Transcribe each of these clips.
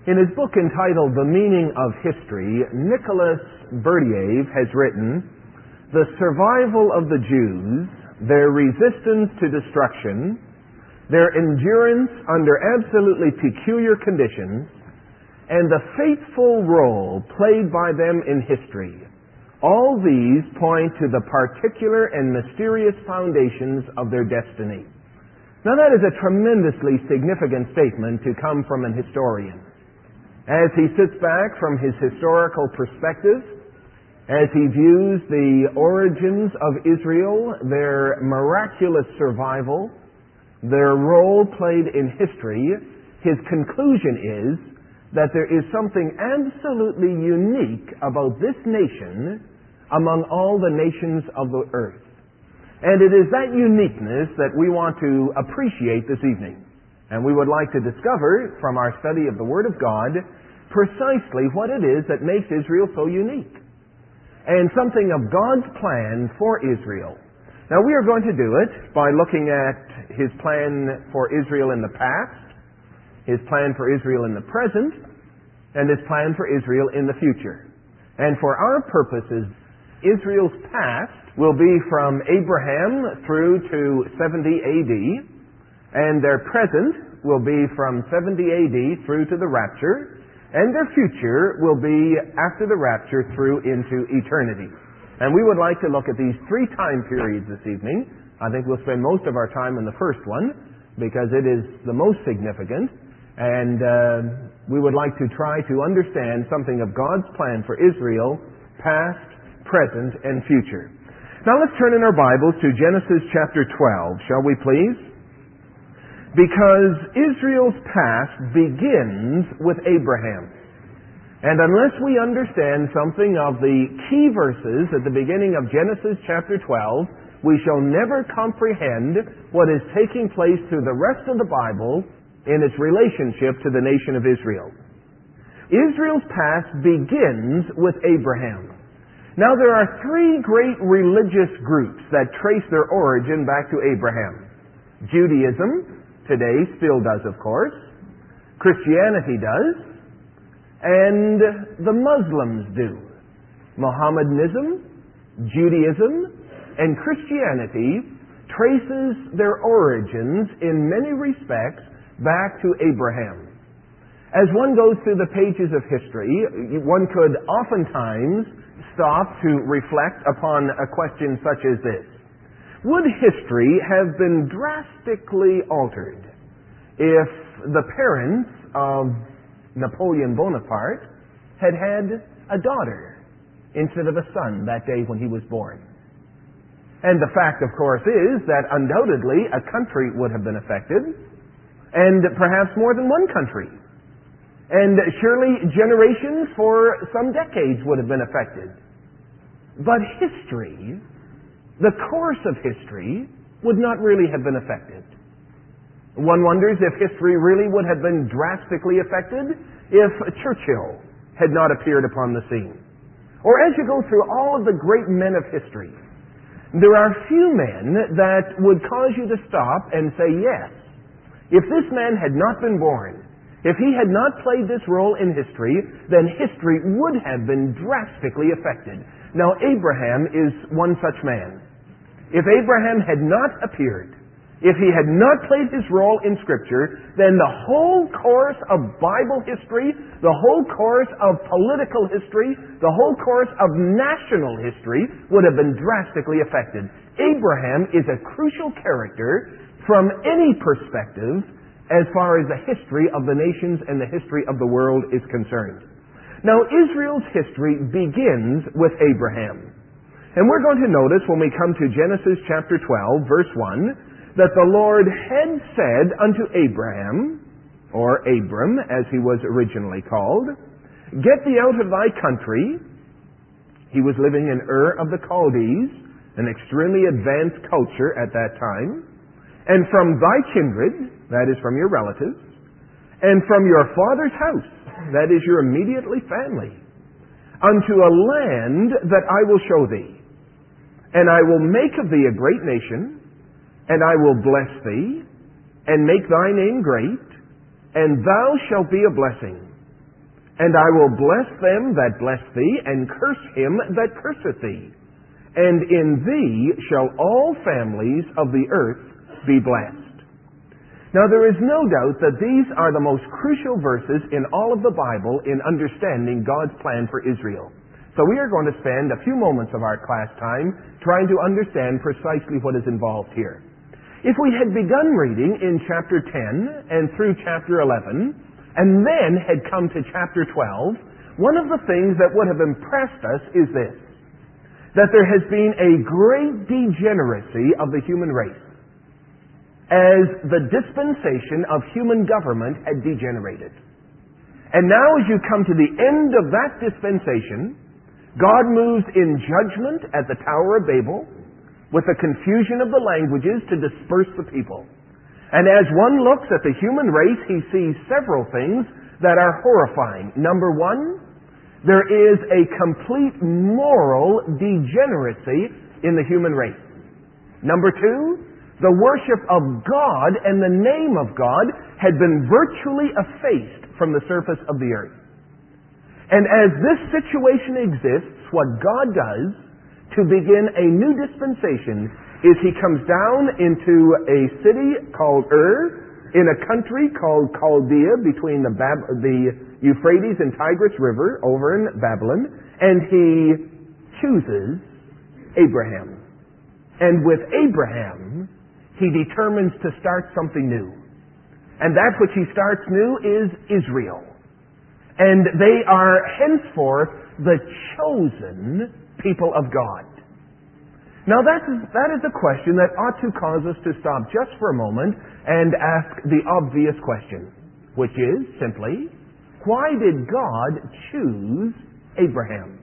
In his book entitled The Meaning of History, Nicholas Berdyaev has written, "The survival of the Jews, their resistance to destruction, their endurance under absolutely peculiar conditions, and the faithful role played by them in history. All these point to the particular and mysterious foundations of their destiny." Now that is a tremendously significant statement to come from an historian. As he sits back from his historical perspective, as he views the origins of Israel, their miraculous survival, their role played in history, his conclusion is that there is something absolutely unique about this nation among all the nations of the earth. And it is that uniqueness that we want to appreciate this evening. And we would like to discover from our study of the Word of God precisely what it is that makes Israel so unique. And something of God's plan for Israel. Now we are going to do it by looking at His plan for Israel in the past, His plan for Israel in the present, and His plan for Israel in the future. And for our purposes, Israel's past will be from Abraham through to 70 AD, and their present will be from 70 AD through to the rapture, and their future will be after the rapture through into eternity. And we would like to look at these three time periods this evening. I think we'll spend most of our time in the first one because it is the most significant, and we would like to try to understand something of God's plan for Israel, past, present, and future. Now let's turn in our Bibles to Genesis chapter 12, shall we please? Because Israel's past begins with Abraham. And unless we understand something of the key verses at the beginning of Genesis chapter 12, we shall never comprehend what is taking place through the rest of the Bible in its relationship to the nation of Israel. Israel's past begins with Abraham. Now there are three great religious groups that trace their origin back to Abraham. Judaism, today still does, of course. Christianity does. And the Muslims do. Mohammedanism, Judaism, and Christianity traces their origins in many respects back to Abraham. As one goes through the pages of history, one could oftentimes stop to reflect upon a question such as this. Would history have been drastically altered if the parents of Napoleon Bonaparte had had a daughter instead of a son that day when he was born? And the fact, of course, is that undoubtedly a country would have been affected, and perhaps more than one country. And surely generations for some decades would have been affected. But history, the course of history, would not really have been affected. One wonders if history really would have been drastically affected if Churchill had not appeared upon the scene. Or as you go through all of the great men of history, there are few men that would cause you to stop and say, yes, if this man had not been born, if he had not played this role in history, then history would have been drastically affected. Now, Abraham is one such man. If Abraham had not appeared, if he had not played his role in Scripture, then the whole course of Bible history, the whole course of political history, the whole course of national history would have been drastically affected. Abraham is a crucial character from any perspective as far as the history of the nations and the history of the world is concerned. Now, Israel's history begins with Abraham. And we're going to notice when we come to Genesis chapter 12, verse 1, that the Lord had said unto Abraham, or Abram, as he was originally called, "Get thee out of thy country." He was living in Ur of the Chaldees, an extremely advanced culture at that time, "and from thy kindred," that is from your relatives, "and from your father's house," that is your immediately family, "unto a land that I will show thee. And I will make of thee a great nation, and I will bless thee, and make thy name great, and thou shalt be a blessing. And I will bless them that bless thee, and curse him that curseth thee. And in thee shall all families of the earth be blessed. Now there is no doubt that these are the most crucial verses in all of the Bible in understanding God's plan for Israel. So we are going to spend a few moments of our class time trying to understand precisely what is involved here. If we had begun reading in chapter 10 and through chapter 11, and then had come to chapter 12, one of the things that would have impressed us is this, that there has been a great degeneracy of the human race as the dispensation of human government had degenerated. And now as you come to the end of that dispensation, God moves in judgment at the Tower of Babel with the confusion of the languages to disperse the people. And as one looks at the human race, he sees several things that are horrifying. Number one, there is a complete moral degeneracy in the human race. Number two, the worship of God and the name of God had been virtually effaced from the surface of the earth. And as this situation exists, what God does to begin a new dispensation is he comes down into a city called Ur, in a country called Chaldea, between the Euphrates and Tigris River over in Babylon, and he chooses Abraham. And with Abraham, he determines to start something new. And that which he starts new is Israel. And they are henceforth the chosen people of God. Now that is a question that ought to cause us to stop just for a moment and ask the obvious question, which is simply, why did God choose Abraham?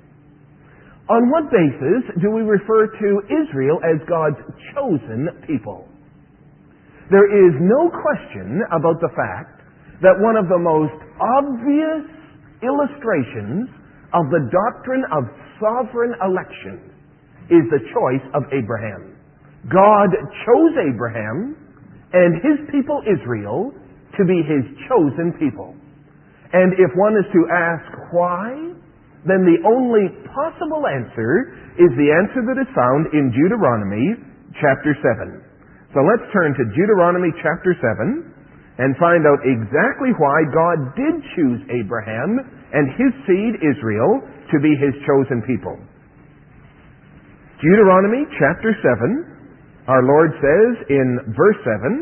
On what basis do we refer to Israel as God's chosen people? There is no question about the fact that one of the most obvious illustrations of the doctrine of sovereign election is the choice of Abraham. God chose Abraham and his people Israel to be his chosen people. And if one is to ask why, then the only possible answer is the answer that is found in Deuteronomy chapter 7. So let's turn to Deuteronomy chapter 7 and find out exactly why God did choose Abraham and his seed Israel to be his chosen people. Deuteronomy chapter 7, our Lord says in verse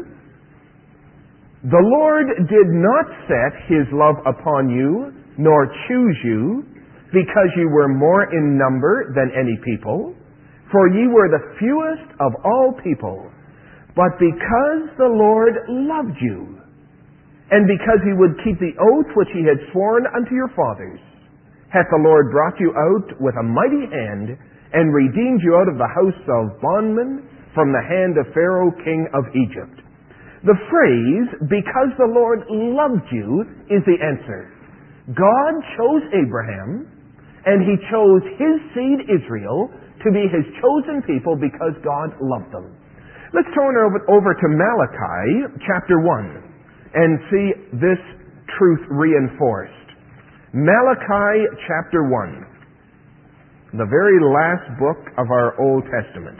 7, "The Lord did not set his love upon you, nor choose you, because you were more in number than any people, for ye were the fewest of all people, but because the Lord loved you, and because he would keep the oath which he had sworn unto your fathers, hath the Lord brought you out with a mighty hand, and redeemed you out of the house of bondmen, from the hand of Pharaoh king of Egypt." The phrase, "because the Lord loved you," is the answer. God chose Abraham, and he chose his seed Israel to be his chosen people because God loved them. Let's turn over to Malachi chapter 1 and see this truth reinforced. Malachi chapter 1, the very last book of our Old Testament.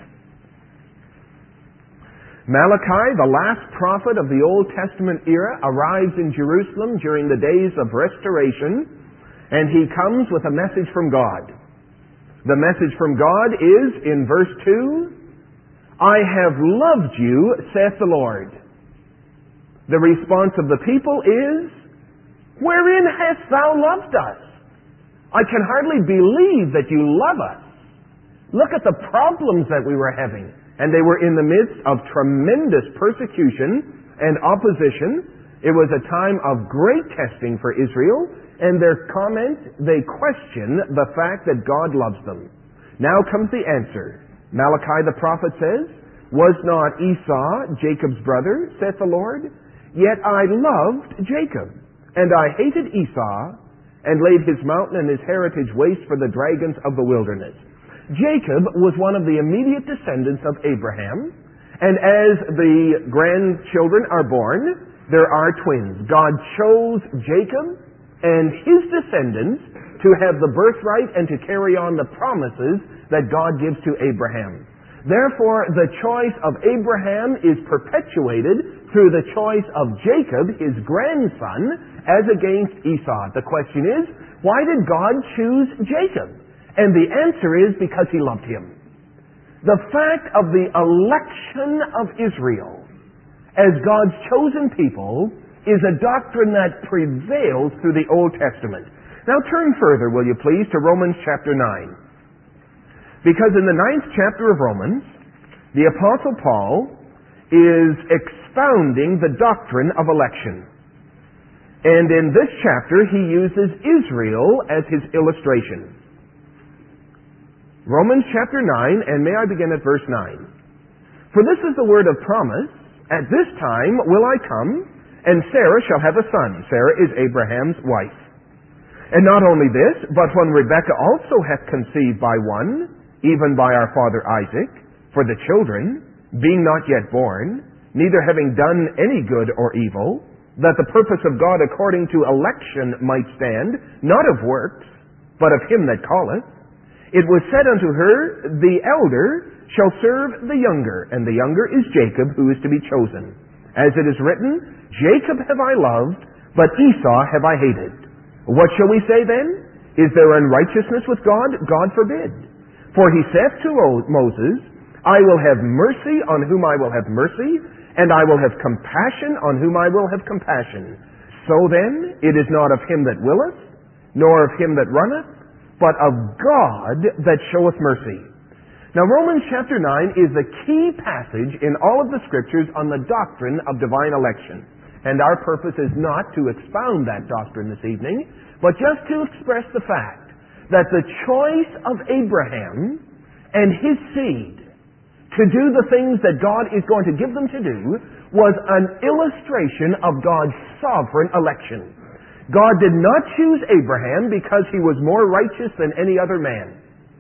Malachi, the last prophet of the Old Testament era, arrives in Jerusalem during the days of restoration, and he comes with a message from God. The message from God is, in verse 2, "I have loved you, saith the Lord." The response of the people is, "Wherein hast thou loved us? I can hardly believe that you love us. Look at the problems that we were having." And they were in the midst of tremendous persecution and opposition. It was a time of great testing for Israel, and their comment, they question the fact that God loves them. Now comes the answer. Malachi the prophet says, "Was not Esau Jacob's brother, saith the Lord? Yet I loved Jacob, and I hated Esau, and laid his mountain and his heritage waste for the dragons of the wilderness." Jacob was one of the immediate descendants of Abraham, and as the grandchildren are born, there are twins. God chose Jacob and his descendants to have the birthright and to carry on the promises that God gives to Abraham. Therefore, the choice of Abraham is perpetuated through the choice of Jacob, his grandson, as against Esau. The question is, why did God choose Jacob? And the answer is because he loved him. The fact of the election of Israel as God's chosen people is a doctrine that prevails through the Old Testament. Now turn further, will you please, to Romans chapter 9. Because in the 9th chapter of Romans, the Apostle Paul is expounding the doctrine of election. And in this chapter, he uses Israel as his illustration. Romans chapter 9, and may I begin at verse 9. For this is the word of promise, at this time will I come, and Sarah shall have a son. Sarah is Abraham's wife. And not only this, but when Rebekah also hath conceived by one, even by our father Isaac, for the children, being not yet born, neither having done any good or evil, that the purpose of God according to election might stand, not of works, but of him that calleth, it was said unto her, the elder shall serve the younger, and the younger is Jacob, who is to be chosen. As it is written, Jacob have I loved, but Esau have I hated. What shall we say then? Is there unrighteousness with God? God forbid. For he saith to Moses, I will have mercy on whom I will have mercy, and I will have compassion on whom I will have compassion. So then, it is not of him that willeth, nor of him that runneth, but of God that showeth mercy. Now, Romans chapter 9 is the key passage in all of the Scriptures on the doctrine of divine election. And our purpose is not to expound that doctrine this evening, but just to express the fact that the choice of Abraham and his seed to do the things that God is going to give them to do was an illustration of God's sovereign election. God did not choose Abraham because he was more righteous than any other man.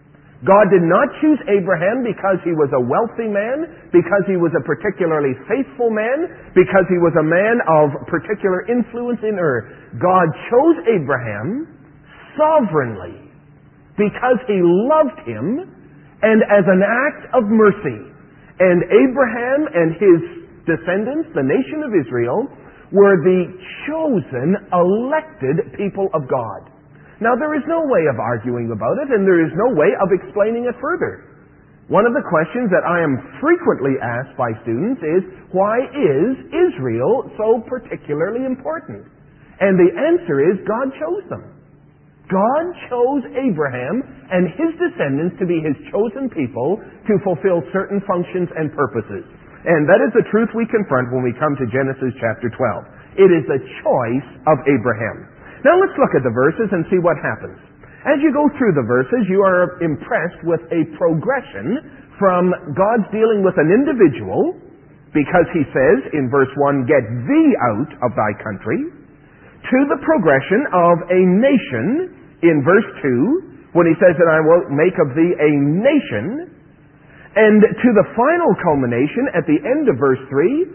God did not choose Abraham because he was a wealthy man, because he was a particularly faithful man, because he was a man of particular influence in earth. God chose Abraham sovereignly because he loved him and as an act of mercy. And Abraham and his descendants, the nation of Israel, were the chosen, elected people of God. Now, there is no way of arguing about it, and there is no way of explaining it further. One of the questions that I am frequently asked by students is, why is Israel so particularly important? And the answer is, God chose them. God chose Abraham and his descendants to be his chosen people to fulfill certain functions and purposes. And that is the truth we confront when we come to Genesis chapter 12. It is the choice of Abraham. Now let's look at the verses and see what happens. As you go through the verses, you are impressed with a progression from God's dealing with an individual, because he says in verse 1, get thee out of thy country, to the progression of a nation in verse 2, when he says that I will make of thee a nation, and to the final culmination at the end of verse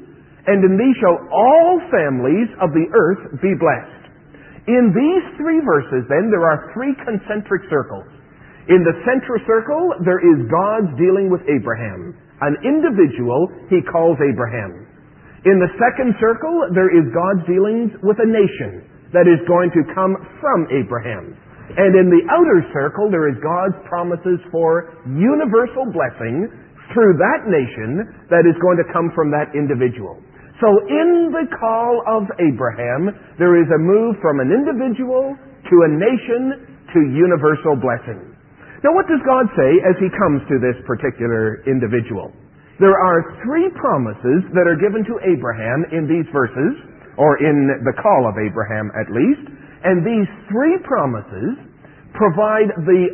3, and in thee shall all families of the earth be blessed. In these three verses, then, there are three concentric circles. In the central circle, there is God's dealing with Abraham. An individual he calls Abraham. In the second circle, there is God's dealings with a nation that is going to come from Abraham. And in the outer circle, there is God's promises for universal blessing through that nation that is going to come from that individual. So in the call of Abraham, there is a move from an individual to a nation to universal blessing. Now what does God say as he comes to this particular individual? There are three promises that are given to Abraham in these verses, or in the call of Abraham at least, and these three promises provide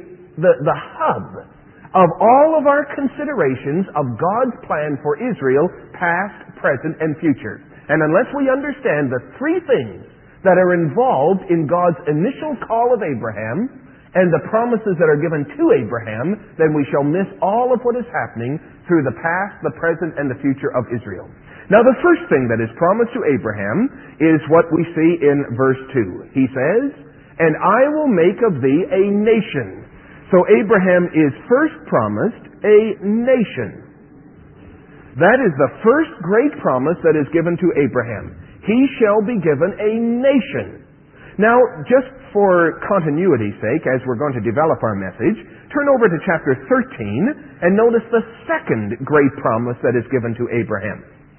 the hub of all of our considerations of God's plan for Israel, past, present, and future. And unless we understand the three things that are involved in God's initial call of Abraham and the promises that are given to Abraham, then we shall miss all of what is happening through the past, the present, and the future of Israel. Now the first thing that is promised to Abraham is what we see in verse 2. He says, "And I will make of thee a nation." So Abraham is first promised a nation. That is the first great promise that is given to Abraham. He shall be given a nation. Now, just for continuity's sake, as we're going to develop our message, turn over to chapter 13 and notice the second great promise that is given to Abraham.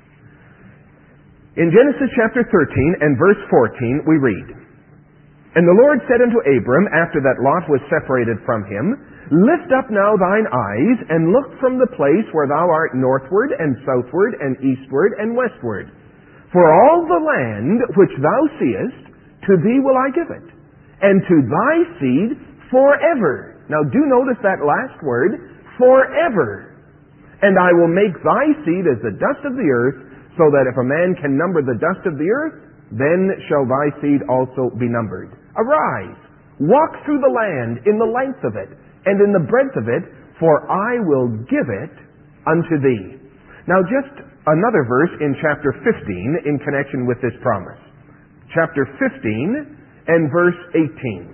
In Genesis chapter 13 and verse 14, we read, "And the Lord said unto Abram, after that Lot was separated from him, Lift up now thine eyes, and look from the place where thou art northward, and southward, and eastward, and westward. For all the land which thou seest, to thee will I give it, and to thy seed forever." Now do notice that last word, forever. "And I will make thy seed as the dust of the earth, so that if a man can number the dust of the earth, then shall thy seed also be numbered. Arise, walk through the land in the length of it, and in the breadth of it, for I will give it unto thee." Now just another verse in chapter 15 in connection with this promise. Chapter 15 and verse 18.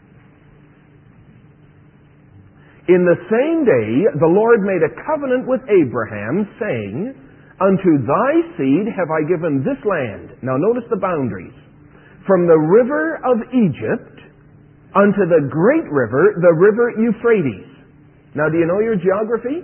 "In the same day the Lord made a covenant with Abraham, saying, Unto thy seed have I given this land." Now notice the boundaries. "From the river of Egypt unto the great river, the river Euphrates." Now do you know your geography?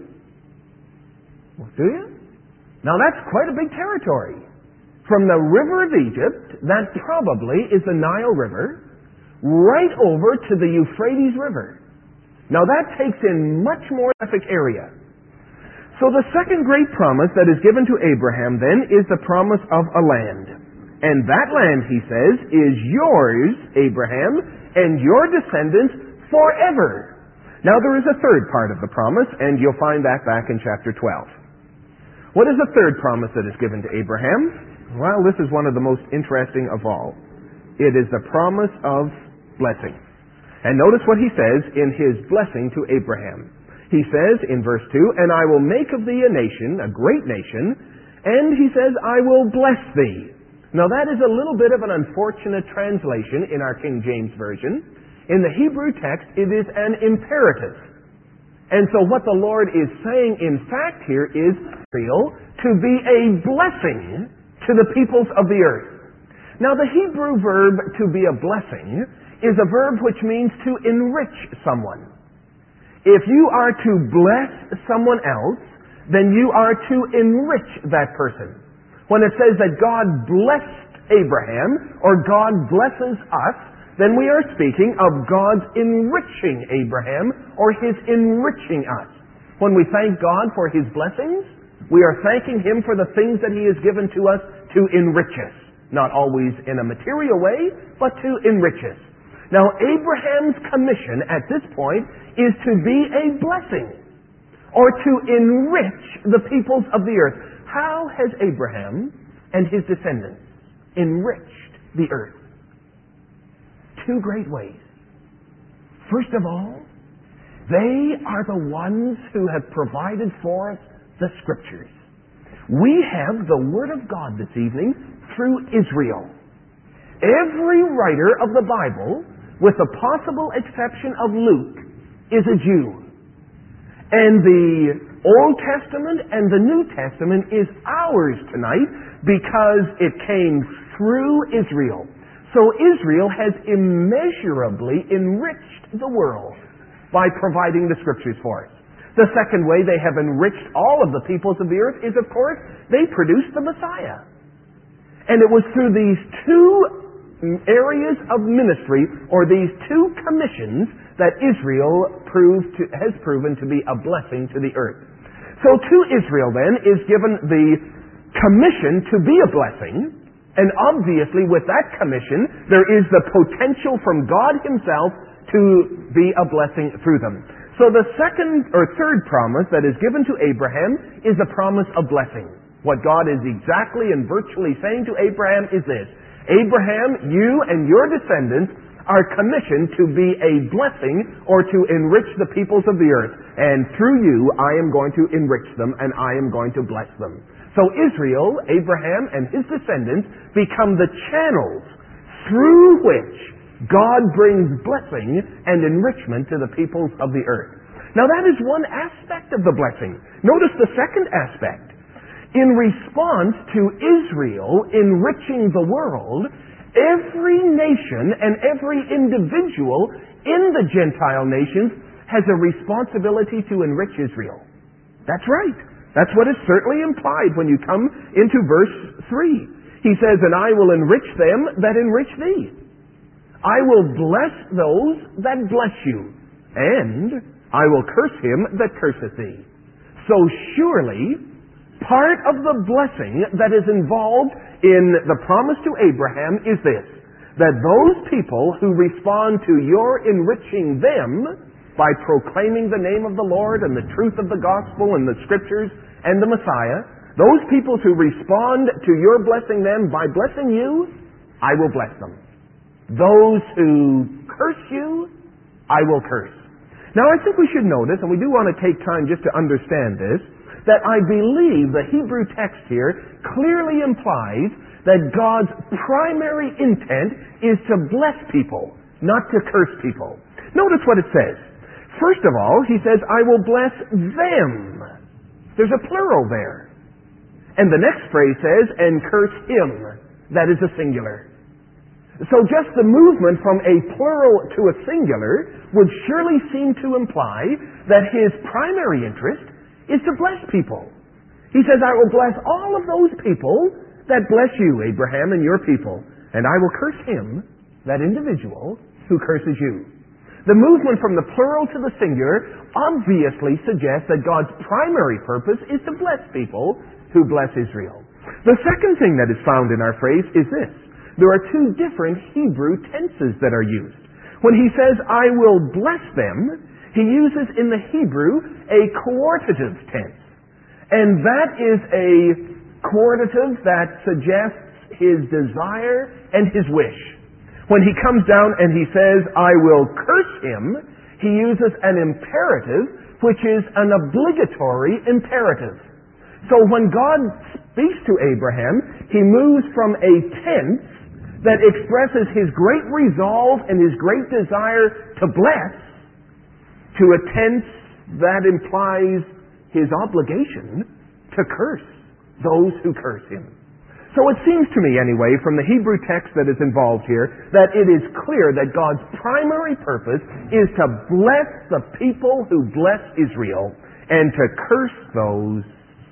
Well, do you? Now that's quite a big territory. From the river of Egypt, that probably is the Nile River, right over to the Euphrates River. Now that takes in much more geographic area. So the second great promise that is given to Abraham then is the promise of a land. And that land, he says, is yours, Abraham, and your descendants forever. Now there is a third part of the promise, and you'll find that back in chapter 12. What is the third promise that is given to Abraham? Well, this is one of the most interesting of all. It is the promise of blessing. And notice what he says in his blessing to Abraham. He says in verse 2, "And I will make of thee a nation, a great nation, and," he says, "I will bless thee." Now that is a little bit of an unfortunate translation in our King James Version. In the Hebrew text, it is an imperative. And so what the Lord is saying, in fact, here is Israel to be a blessing to the peoples of the earth. Now the Hebrew verb to be a blessing is a verb which means to enrich someone. If you are to bless someone else, then you are to enrich that person. When it says that God blessed Abraham, or God blesses us, then we are speaking of God's enriching Abraham, or His enriching us. When we thank God for His blessings, we are thanking Him for the things that He has given to us to enrich us. Not always in a material way, but to enrich us. Now, Abraham's commission at this point is to be a blessing, or to enrich the peoples of the earth. How has Abraham and his descendants enriched the earth? Two great ways. First of all, they are the ones who have provided for us the Scriptures. We have the Word of God this evening through Israel. Every writer of the Bible, with the possible exception of Luke, is a Jew. And the Old Testament and the New Testament is ours tonight because it came through Israel. So Israel has immeasurably enriched the world by providing the Scriptures for us. The second way they have enriched all of the peoples of the earth is, of course, they produced the Messiah. And it was through these two areas of ministry, or these two commissions, that Israel has proven to be a blessing to the earth. So to Israel, then, is given the commission to be a blessing, and obviously with that commission, there is the potential from God Himself to be a blessing through them. So the second or third promise that is given to Abraham is a promise of blessing. What God is exactly and virtually saying to Abraham is this: Abraham, you and your descendants are commissioned to be a blessing, or to enrich the peoples of the earth. And through you, I am going to enrich them, and I am going to bless them. So Israel, Abraham, and his descendants become the channels through which God brings blessing and enrichment to the peoples of the earth. Now that is one aspect of the blessing. Notice the second aspect. In response to Israel enriching the world, every nation and every individual in the Gentile nations has a responsibility to enrich Israel. That's right. That's what is certainly implied when you come into verse 3. He says, "And I will enrich them that enrich thee. I will bless those that bless you, and I will curse him that curseth thee." So surely, part of the blessing that is involved in the promise to Abraham is this, that those people who respond to your enriching them by proclaiming the name of the Lord and the truth of the gospel and the scriptures and the Messiah, those people who respond to your blessing them by blessing you, I will bless them. Those who curse you, I will curse. Now I think we should notice, and we do want to take time just to understand this, that I believe the Hebrew text here clearly implies that God's primary intent is to bless people, not to curse people. Notice what it says. First of all, he says, I will bless them. There's a plural there. And the next phrase says, and curse him. That is a singular. So just the movement from a plural to a singular would surely seem to imply that his primary interest is to bless people. He says, I will bless all of those people that bless you, Abraham, and your people, and I will curse him, that individual, who curses you. The movement from the plural to the singular obviously suggests that God's primary purpose is to bless people who bless Israel. The second thing that is found in our phrase is this. There are two different Hebrew tenses that are used. When he says, I will bless them, he uses in the Hebrew a coortative tense. And that is a coortative that suggests his desire and his wish. When he comes down and he says, I will curse him, he uses an imperative, which is an obligatory imperative. So when God speaks to Abraham, he moves from a tense that expresses his great resolve and his great desire to bless to a tense that implies his obligation to curse those who curse him. So it seems to me, anyway, from the Hebrew text that is involved here, that it is clear that God's primary purpose is to bless the people who bless Israel and to curse those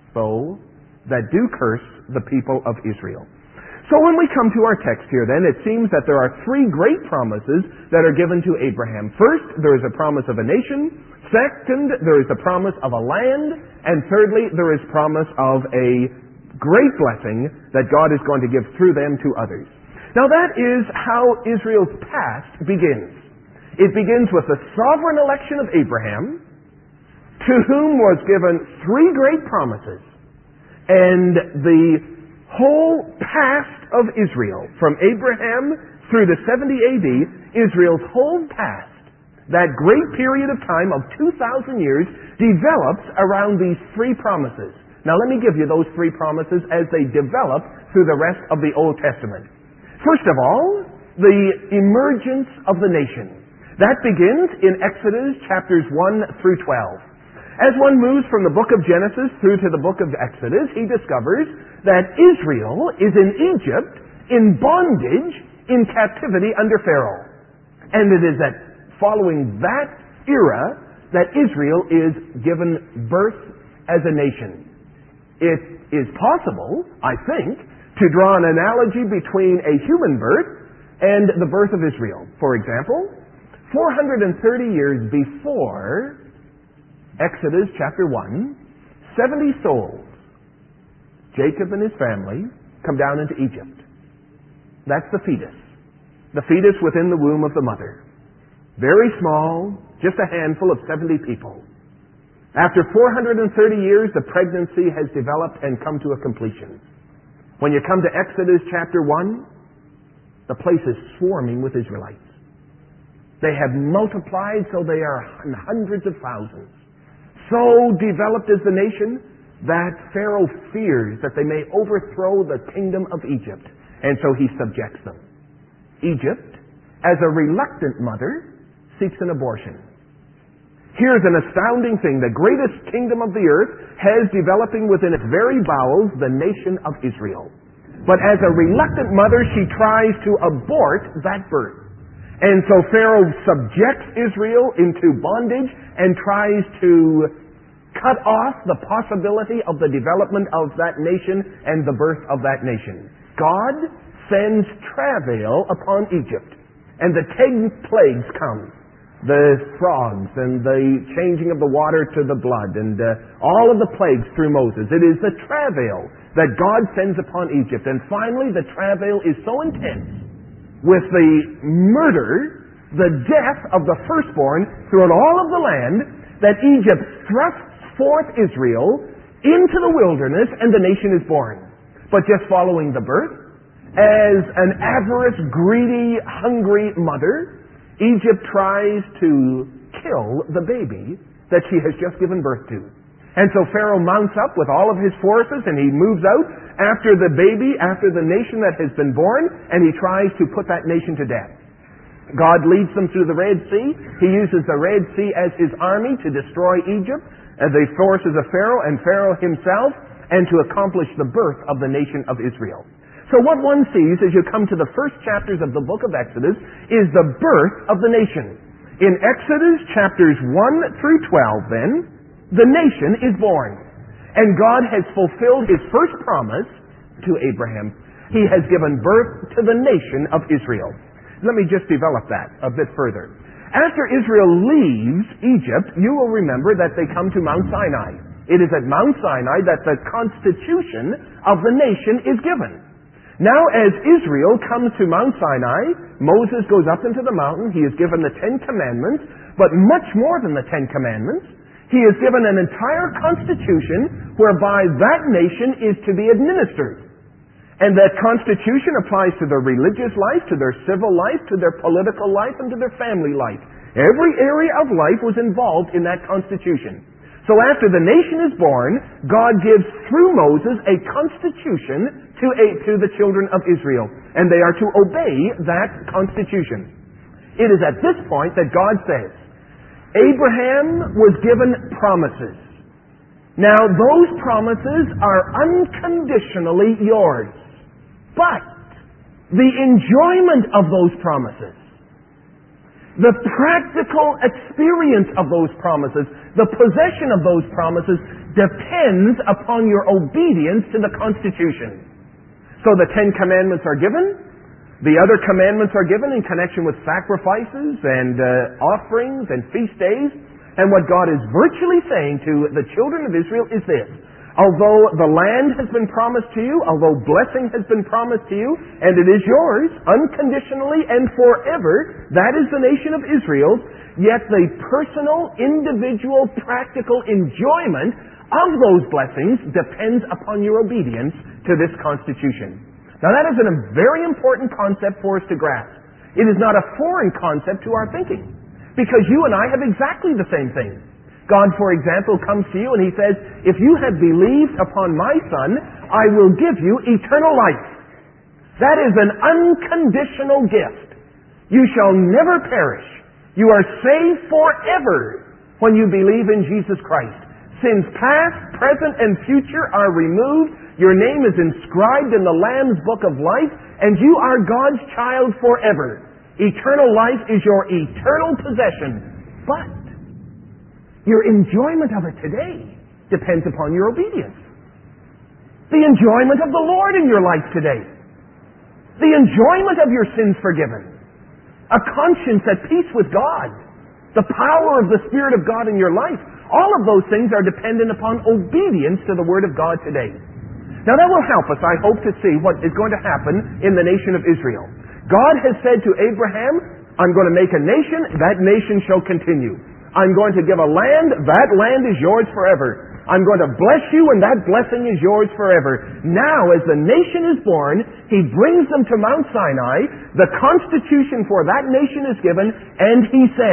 that do curse the people of Israel. So when we come to our text here then, it seems that there are three great promises that are given to Abraham. First, there is a promise of a nation. Second, there is the promise of a land. And thirdly, there is promise of a great blessing that God is going to give through them to others. Now that is how Israel's past begins. It begins with the sovereign election of Abraham, to whom was given three great promises. And the whole past of Israel, from Abraham through to 70 AD, Israel's whole past, that great period of time of 2,000 years, develops around these three promises. Now let me give you those three promises as they develop through the rest of the Old Testament. First of all, the emergence of the nation. That begins in Exodus chapters 1 through 12. As one moves from the book of Genesis through to the book of Exodus, he discovers that Israel is in Egypt in bondage, in captivity under Pharaoh. And it is that following that era that Israel is given birth as a nation. It is possible, I think, to draw an analogy between a human birth and the birth of Israel. For example, 430 years before Exodus chapter 1, 70 souls, Jacob and his family, come down into Egypt. That's the fetus. The fetus within the womb of the mother. Very small, just a handful of 70 people. After 430 years, the pregnancy has developed and come to a completion. When you come to Exodus chapter 1, the place is swarming with Israelites. They have multiplied so they are in hundreds of thousands. So developed is the nation that Pharaoh fears that they may overthrow the kingdom of Egypt, and so he subjects them. Egypt, as a reluctant mother, seeks an abortion. Here's an astounding thing. The greatest kingdom of the earth has developing within its very bowels the nation of Israel. But as a reluctant mother, she tries to abort that birth. And so Pharaoh subjects Israel into bondage and tries to cut off the possibility of the development of that nation and the birth of that nation. God sends travail upon Egypt, and the 10 plagues come. The frogs and the changing of the water to the blood and all of the plagues through Moses. It is the travail that God sends upon Egypt. And finally, the travail is so intense with the murder, the death of the firstborn throughout all of the land, that Egypt thrusts forth Israel into the wilderness, and the nation is born. But just following the birth, as an avaricious, greedy, hungry mother, Egypt tries to kill the baby that she has just given birth to. And so Pharaoh mounts up with all of his forces, and he moves out after the baby, after the nation that has been born, and he tries to put that nation to death. God leads them through the Red Sea. He uses the Red Sea as his army to destroy Egypt, the forces of Pharaoh and Pharaoh himself, and to accomplish the birth of the nation of Israel. So what one sees as you come to the first chapters of the book of Exodus is the birth of the nation. In Exodus chapters 1 through 12 then, the nation is born. And God has fulfilled his first promise to Abraham. He has given birth to the nation of Israel. Let me just develop that a bit further. After Israel leaves Egypt, you will remember that they come to Mount Sinai. It is at Mount Sinai that the constitution of the nation is given. Now, as Israel comes to Mount Sinai, Moses goes up into the mountain. He is given the 10 Commandments, but much more than the 10 Commandments. He is given an entire constitution whereby that nation is to be administered. And that constitution applies to their religious life, to their civil life, to their political life, and to their family life. Every area of life was involved in that constitution. So after the nation is born, God gives through Moses a constitution to the children of Israel, and they are to obey that constitution. It is at this point that God says, Abraham was given promises. Now those promises are unconditionally yours, but the enjoyment of those promises, the practical experience of those promises, the possession of those promises depends upon your obedience to the Constitution. So the 10 Commandments are given. The other commandments are given in connection with sacrifices and offerings and feast days. And what God is virtually saying to the children of Israel is this: although the land has been promised to you, although blessing has been promised to you, and it is yours unconditionally and forever, that is the nation of Israel, yet the personal, individual, practical enjoyment of those blessings depends upon your obedience to this Constitution. Now that is a very important concept for us to grasp. It is not a foreign concept to our thinking, because you and I have exactly the same thing. God, for example, comes to you and he says, if you have believed upon my Son, I will give you eternal life. That is an unconditional gift. You shall never perish. You are saved forever when you believe in Jesus Christ. Sins past, present, and future are removed. Your name is inscribed in the Lamb's Book of Life, and you are God's child forever. Eternal life is your eternal possession. But your enjoyment of it today depends upon your obedience. The enjoyment of the Lord in your life today. The enjoyment of your sins forgiven. A conscience at peace with God. The power of the Spirit of God in your life. All of those things are dependent upon obedience to the Word of God today. Now that will help us, I hope, to see what is going to happen in the nation of Israel. God has said to Abraham, I'm going to make a nation, that nation shall continue. I'm going to give a land, that land is yours forever. I'm going to bless you, and that blessing is yours forever. Now, as the nation is born, he brings them to Mount Sinai, the constitution for that nation is given, and he says,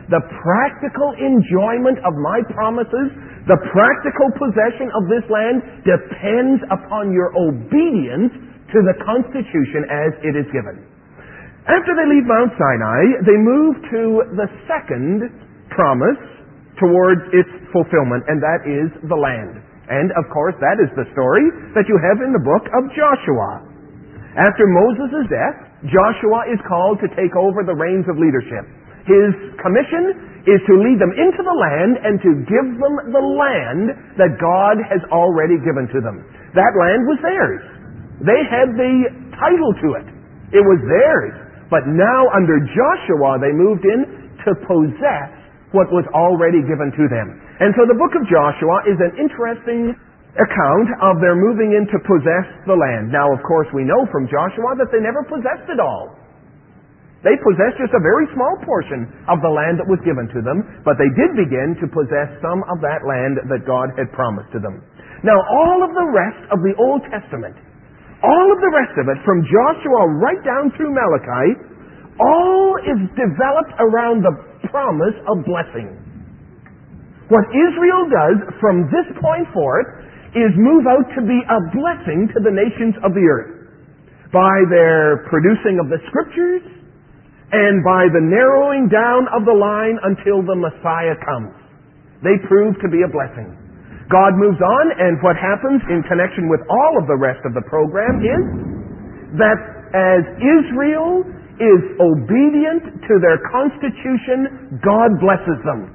the practical enjoyment of my promises, the practical possession of this land depends upon your obedience to the Constitution as it is given. After they leave Mount Sinai, they move to the second promise towards its fulfillment, and that is the land. And, of course, that is the story that you have in the book of Joshua. After Moses' death, Joshua is called to take over the reins of leadership. His commission is to lead them into the land and to give them the land that God has already given to them. That land was theirs. They had the title to it. It was theirs. But now under Joshua they moved in to possess what was already given to them. And so the book of Joshua is an interesting account of their moving in to possess the land. Now, of course, we know from Joshua that they never possessed it all. They possessed just a very small portion of the land that was given to them, but they did begin to possess some of that land that God had promised to them. Now, all of the rest of the Old Testament, all of the rest of it, from Joshua right down through Malachi, all is developed around the promise of blessing. What Israel does from this point forth is move out to be a blessing to the nations of the earth by their producing of the Scriptures and by the narrowing down of the line until the Messiah comes. They prove to be a blessing. God moves on, and what happens in connection with all of the rest of the program is that as Israel is obedient to their constitution, God blesses them.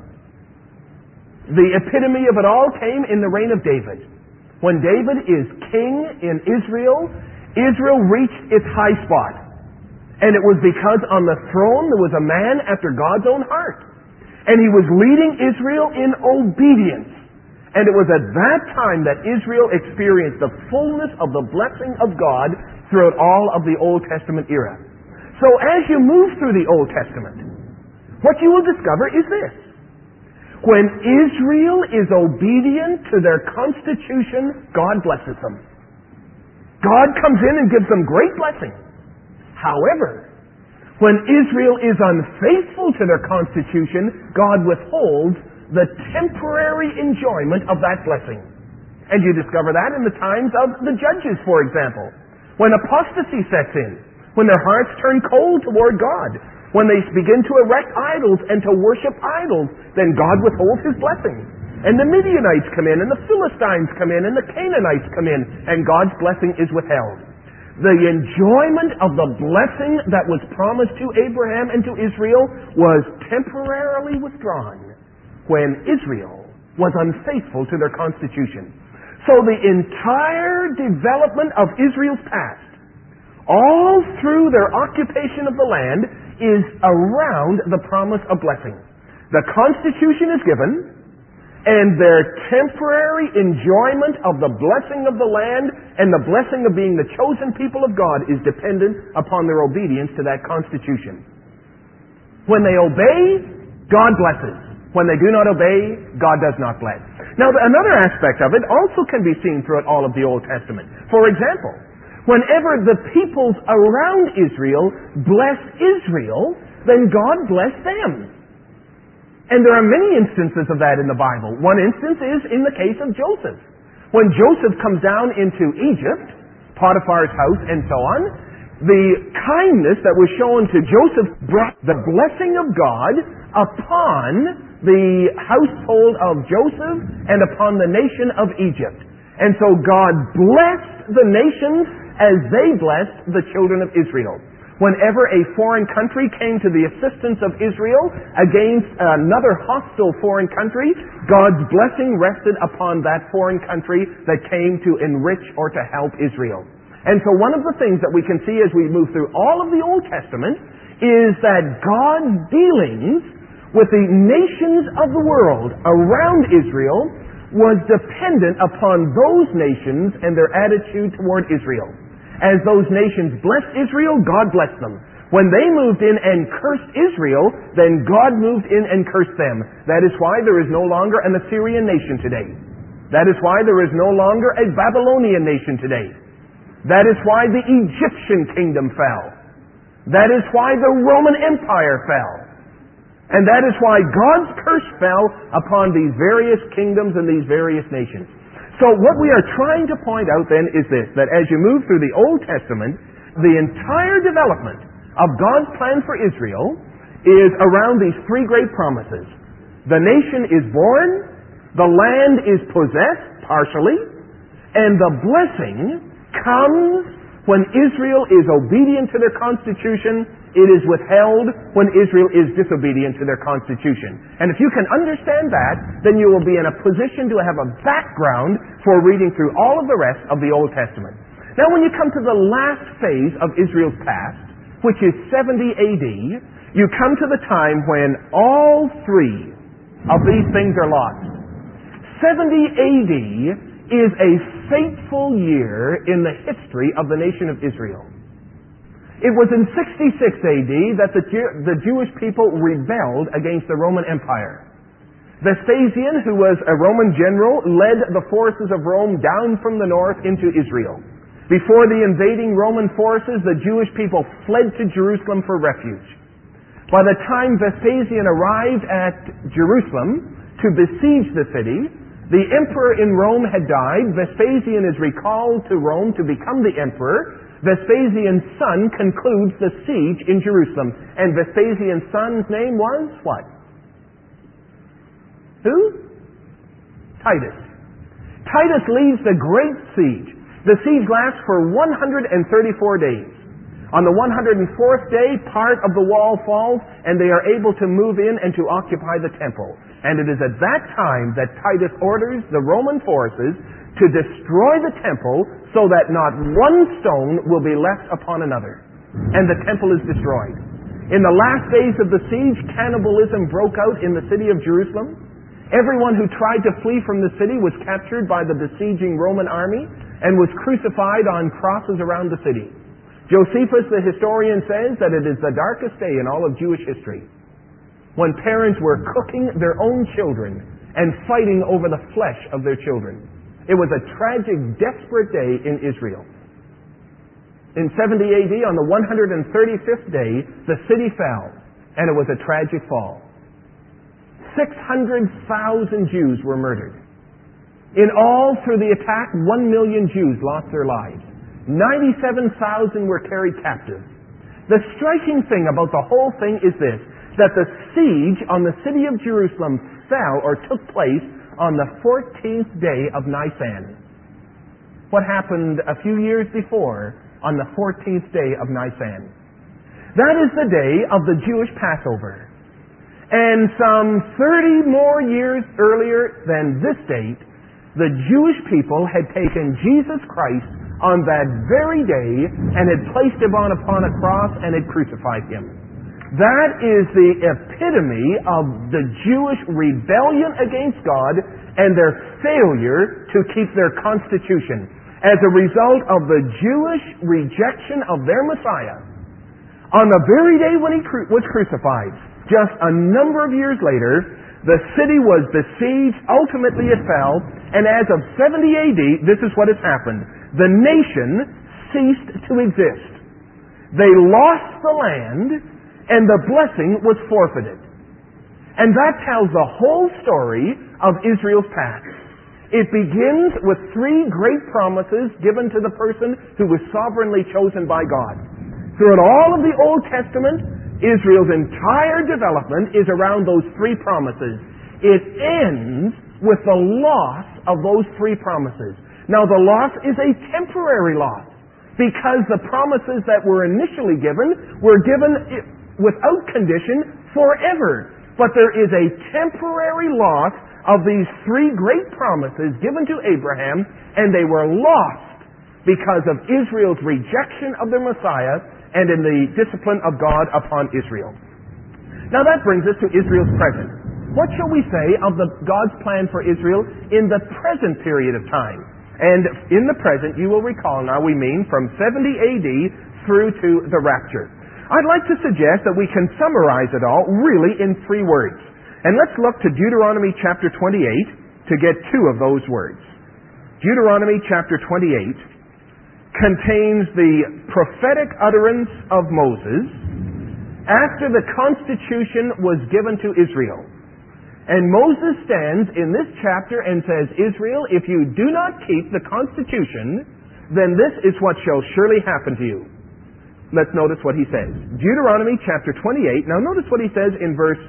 The epitome of it all came in the reign of David. When David is king in Israel, Israel reached its high spot. And it was because on the throne there was a man after God's own heart. And he was leading Israel in obedience. And it was at that time that Israel experienced the fullness of the blessing of God throughout all of the Old Testament era. So as you move through the Old Testament, what you will discover is this. When Israel is obedient to their constitution, God blesses them. God comes in and gives them great blessing. However, when Israel is unfaithful to their constitution, God withholds the temporary enjoyment of that blessing. And you discover that in the times of the judges, for example. When apostasy sets in, when their hearts turn cold toward God, when they begin to erect idols and to worship idols, then God withholds His blessing. And the Midianites come in, and the Philistines come in, and the Canaanites come in, and God's blessing is withheld. The enjoyment of the blessing that was promised to Abraham and to Israel was temporarily withdrawn when Israel was unfaithful to their constitution. So the entire development of Israel's past, all through their occupation of the land, is around the promise of blessing. The Constitution is given, and their temporary enjoyment of the blessing of the land and the blessing of being the chosen people of God is dependent upon their obedience to that Constitution. When they obey, God blesses. When they do not obey, God does not bless. Now, another aspect of it also can be seen throughout all of the Old Testament. For example, whenever the peoples around Israel bless Israel, then God blessed them. And there are many instances of that in the Bible. One instance is in the case of Joseph. When Joseph comes down into Egypt, Potiphar's house and so on, the kindness that was shown to Joseph brought the blessing of God upon the household of Joseph and upon the nation of Egypt. And so God blessed the nations as they blessed the children of Israel. Whenever a foreign country came to the assistance of Israel against another hostile foreign country, God's blessing rested upon that foreign country that came to enrich or to help Israel. And so one of the things that we can see as we move through all of the Old Testament is that God's dealings with the nations of the world around Israel was dependent upon those nations and their attitude toward Israel. As those nations blessed Israel, God blessed them. When they moved in and cursed Israel, then God moved in and cursed them. That is why there is no longer an Assyrian nation today. That is why there is no longer a Babylonian nation today. That is why the Egyptian kingdom fell. That is why the Roman Empire fell. And that is why God's curse fell upon these various kingdoms and these various nations. So what we are trying to point out then is this, that as you move through the Old Testament, the entire development of God's plan for Israel is around these three great promises. The nation is born, the land is possessed partially, and the blessing comes when Israel is obedient to their constitution. It is withheld when Israel is disobedient to their constitution. And if you can understand that, then you will be in a position to have a background for reading through all of the rest of the Old Testament. Now when you come to the last phase of Israel's past, which is 70 AD, you come to the time when all three of these things are lost. 70 AD is a fateful year in the history of the nation of Israel. It was in 66 AD that the Jewish people rebelled against the Roman Empire. Vespasian, who was a Roman general, led the forces of Rome down from the north into Israel. Before the invading Roman forces, the Jewish people fled to Jerusalem for refuge. By the time Vespasian arrived at Jerusalem to besiege the city, the emperor in Rome had died. Vespasian is recalled to Rome to become the emperor. Vespasian's son concludes the siege in Jerusalem. And Vespasian's son's name was what? Who? Titus. Titus leads the great siege. The siege lasts for 134 days. On the 104th day, part of the wall falls, and they are able to move in and to occupy the temple. And it is at that time that Titus orders the Roman forces to destroy the temple so that not one stone will be left upon another. And the temple is destroyed. In the last days of the siege, cannibalism broke out in the city of Jerusalem. Everyone who tried to flee from the city was captured by the besieging Roman army and was crucified on crosses around the city. Josephus, the historian, says that it is the darkest day in all of Jewish history, when parents were cooking their own children and fighting over the flesh of their children. It was a tragic, desperate day in Israel. In 70 AD, on the 135th day, the city fell, and it was a tragic fall. 600,000 Jews were murdered. In all, through the attack, 1 million Jews lost their lives. 97,000 were carried captive. The striking thing about the whole thing is this, that the siege on the city of Jerusalem fell or took place on the 14th day of Nisan. What happened a few years before on the 14th day of Nisan? That is the day of the Jewish Passover. And some 30 more years earlier than this date, the Jewish people had taken Jesus Christ on that very day and had placed him upon a cross and had crucified him. That is the epitome of the Jewish rebellion against God and their failure to keep their constitution. As a result of the Jewish rejection of their Messiah, on the very day when he was crucified, just a number of years later, the city was besieged, ultimately it fell, and as of 70 AD, this is what has happened. The nation ceased to exist. They lost the land, and the blessing was forfeited. And that tells the whole story of Israel's past. It begins with three great promises given to the person who was sovereignly chosen by God. Throughout all of the Old Testament, Israel's entire development is around those three promises. It ends with the loss of those three promises. Now, the loss is a temporary loss, because the promises that were initially given were given without condition forever. But there is a temporary loss of these three great promises given to Abraham, and they were lost because of Israel's rejection of their Messiah and in the discipline of God upon Israel. Now that brings us to Israel's present. What shall we say of God's plan for Israel in the present period of time? And in the present, you will recall now, we mean from 70 AD through to the rapture. I'd like to suggest that we can summarize it all really in three words. And let's look to Deuteronomy chapter 28 to get two of those words. Deuteronomy chapter 28 contains the prophetic utterance of Moses after the Constitution was given to Israel. And Moses stands in this chapter and says, Israel, if you do not keep the Constitution, then this is what shall surely happen to you. Let's notice what he says. Deuteronomy chapter 28. Now notice what he says in verse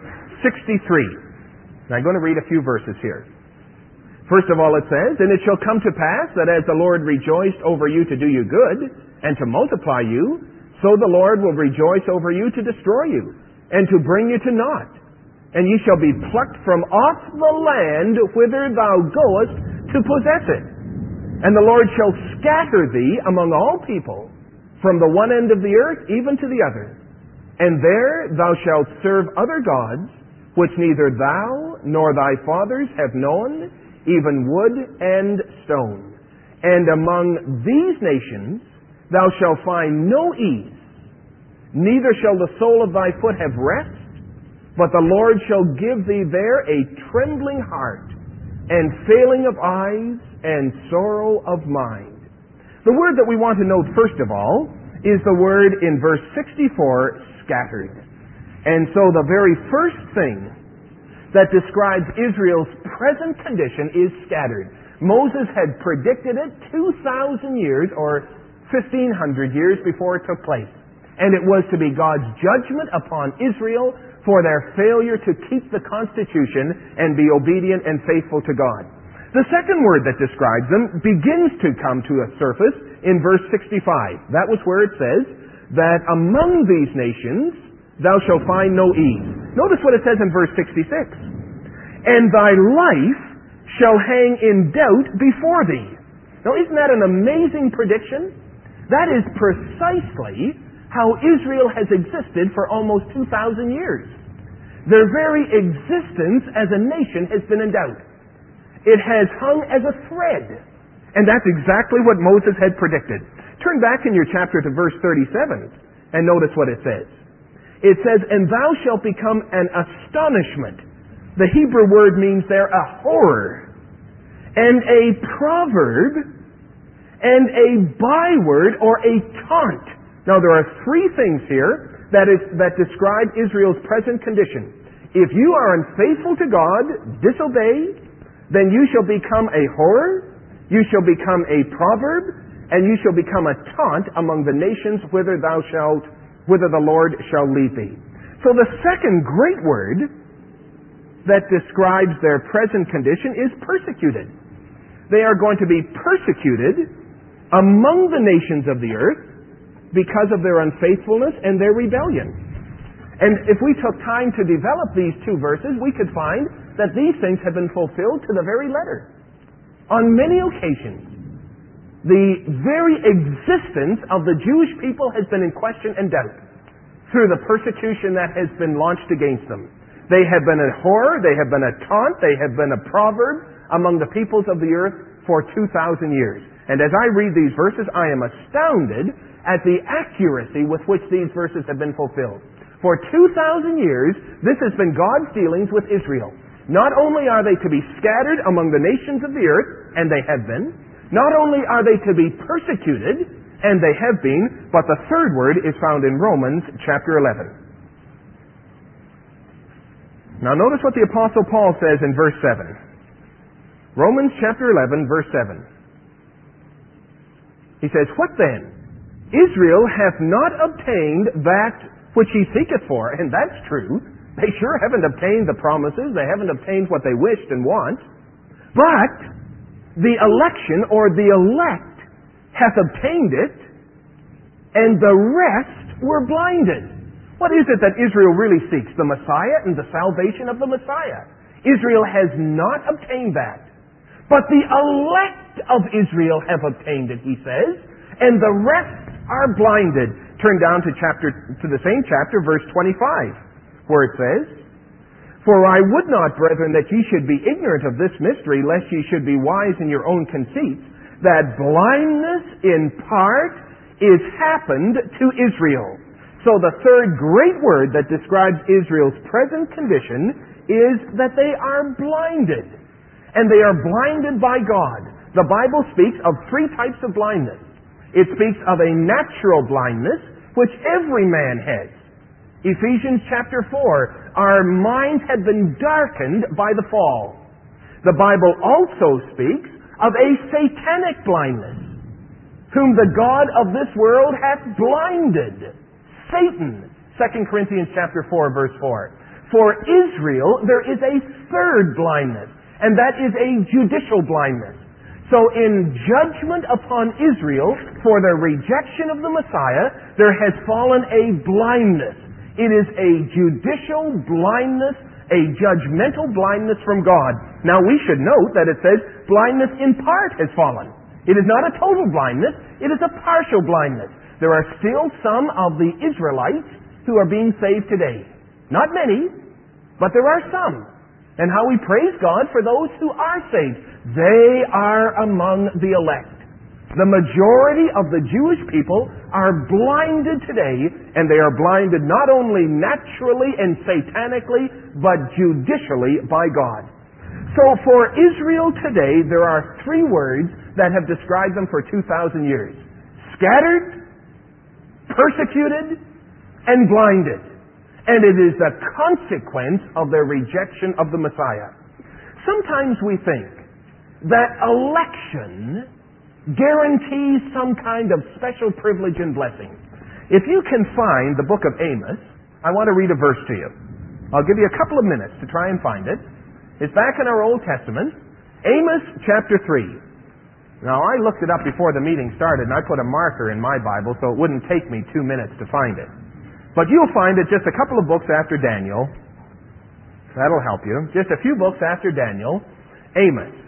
63. Now I'm going to read a few verses here. First of all it says, And it shall come to pass that as the Lord rejoiced over you to do you good, and to multiply you, so the Lord will rejoice over you to destroy you, and to bring you to naught. And ye shall be plucked from off the land whither thou goest to possess it. And the Lord shall scatter thee among all people, from the one end of the earth even to the other. And there thou shalt serve other gods, which neither thou nor thy fathers have known, even wood and stone. And among these nations thou shalt find no ease, neither shall the sole of thy foot have rest, but the Lord shall give thee there a trembling heart, and failing of eyes, and sorrow of mind. The word that we want to note first of all is the word in verse 64, scattered. And so the very first thing that describes Israel's present condition is scattered. Moses had predicted it 2,000 years or 1,500 years before it took place. And it was to be God's judgment upon Israel for their failure to keep the Constitution and be obedient and faithful to God. The second word that describes them begins to come to a surface in verse 65. That was where it says that among these nations thou shalt find no ease. Notice what it says in verse 66. And thy life shall hang in doubt before thee. Now isn't that an amazing prediction? That is precisely how Israel has existed for almost 2,000 years. Their very existence as a nation has been in doubt. It has hung as a thread. And that's exactly what Moses had predicted. Turn back in your chapter to verse 37 and notice what it says. It says, And thou shalt become an astonishment. The Hebrew word means there a horror, and a proverb, and a byword or a taunt. Now there are three things here that describe Israel's present condition. If you are unfaithful to God, disobey, then you shall become a horror, you shall become a proverb, and you shall become a taunt among the nations whither the Lord shall lead thee. So the second great word that describes their present condition is persecuted. They are going to be persecuted among the nations of the earth because of their unfaithfulness and their rebellion. And if we took time to develop these two verses, we could find that these things have been fulfilled to the very letter. On many occasions, the very existence of the Jewish people has been in question and doubt through the persecution that has been launched against them. They have been a horror, they have been a taunt, they have been a proverb among the peoples of the earth for 2,000 years. And as I read these verses, I am astounded at the accuracy with which these verses have been fulfilled. For 2,000 years, this has been God's dealings with Israel. Not only are they to be scattered among the nations of the earth, and they have been, not only are they to be persecuted, and they have been, but the third word is found in Romans chapter 11. Now notice what the Apostle Paul says in verse 7. Romans chapter 11, verse 7. He says, What then? Israel hath not obtained that which he seeketh for. And that's true. They sure haven't obtained the promises. They haven't obtained what they wished and want. But the election or the elect hath obtained it, and the rest were blinded. What is it that Israel really seeks? The Messiah and the salvation of the Messiah. Israel has not obtained that. But the elect of Israel have obtained it, he says, and the rest are blinded. Turn down to the same chapter, verse 25, where it says, For I would not, brethren, that ye should be ignorant of this mystery, lest ye should be wise in your own conceits, that blindness in part is happened to Israel. So the third great word that describes Israel's present condition is that they are blinded. And they are blinded by God. The Bible speaks of three types of blindness. It speaks of a natural blindness, which every man has. Ephesians chapter 4, our minds had been darkened by the fall. The Bible also speaks of a satanic blindness, whom the God of this world hath blinded. Satan, 2 Corinthians chapter 4, verse 4. For Israel there is a third blindness, and that is a judicial blindness. So in judgment upon Israel for their rejection of the Messiah, there has fallen a blindness. It is a judicial blindness, a judgmental blindness from God. Now we should note that it says blindness in part has fallen. It is not a total blindness, it is a partial blindness. There are still some of the Israelites who are being saved today. Not many, but there are some. And how we praise God for those who are saved. They are among the elect. The majority of the Jewish people are blinded today, and they are blinded not only naturally and satanically, but judicially by God. So for Israel today, there are three words that have described them for 2,000 years. Scattered, persecuted, and blinded. And it is a consequence of their rejection of the Messiah. Sometimes we think that election guarantees some kind of special privilege and blessing. If you can find the book of Amos, I want to read a verse to you. I'll give you a couple of minutes to try and find it. It's back in our Old Testament, Amos chapter 3. Now, I looked it up before the meeting started, and I put a marker in my Bible so it wouldn't take me 2 minutes to find it. But you'll find it just a couple of books after Daniel. That'll help you. Just a few books after Daniel, Amos.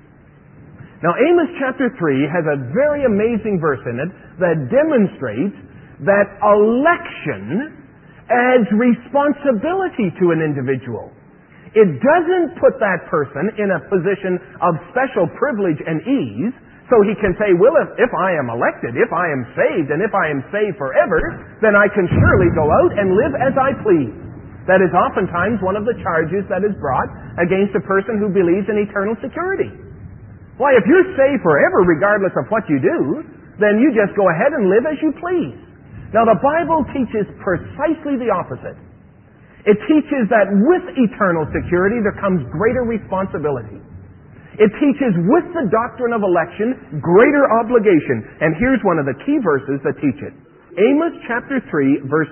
Now, Amos chapter 3 has a very amazing verse in it that demonstrates that election adds responsibility to an individual. It doesn't put that person in a position of special privilege and ease so he can say, well, if I am elected, if I am saved, and if I am saved forever, then I can surely go out and live as I please. That is oftentimes one of the charges that is brought against a person who believes in eternal security. Why, if you're saved forever, regardless of what you do, then you just go ahead and live as you please. Now, the Bible teaches precisely the opposite. It teaches that with eternal security, there comes greater responsibility. It teaches with the doctrine of election, greater obligation. And here's one of the key verses that teach it. Amos chapter 3, verse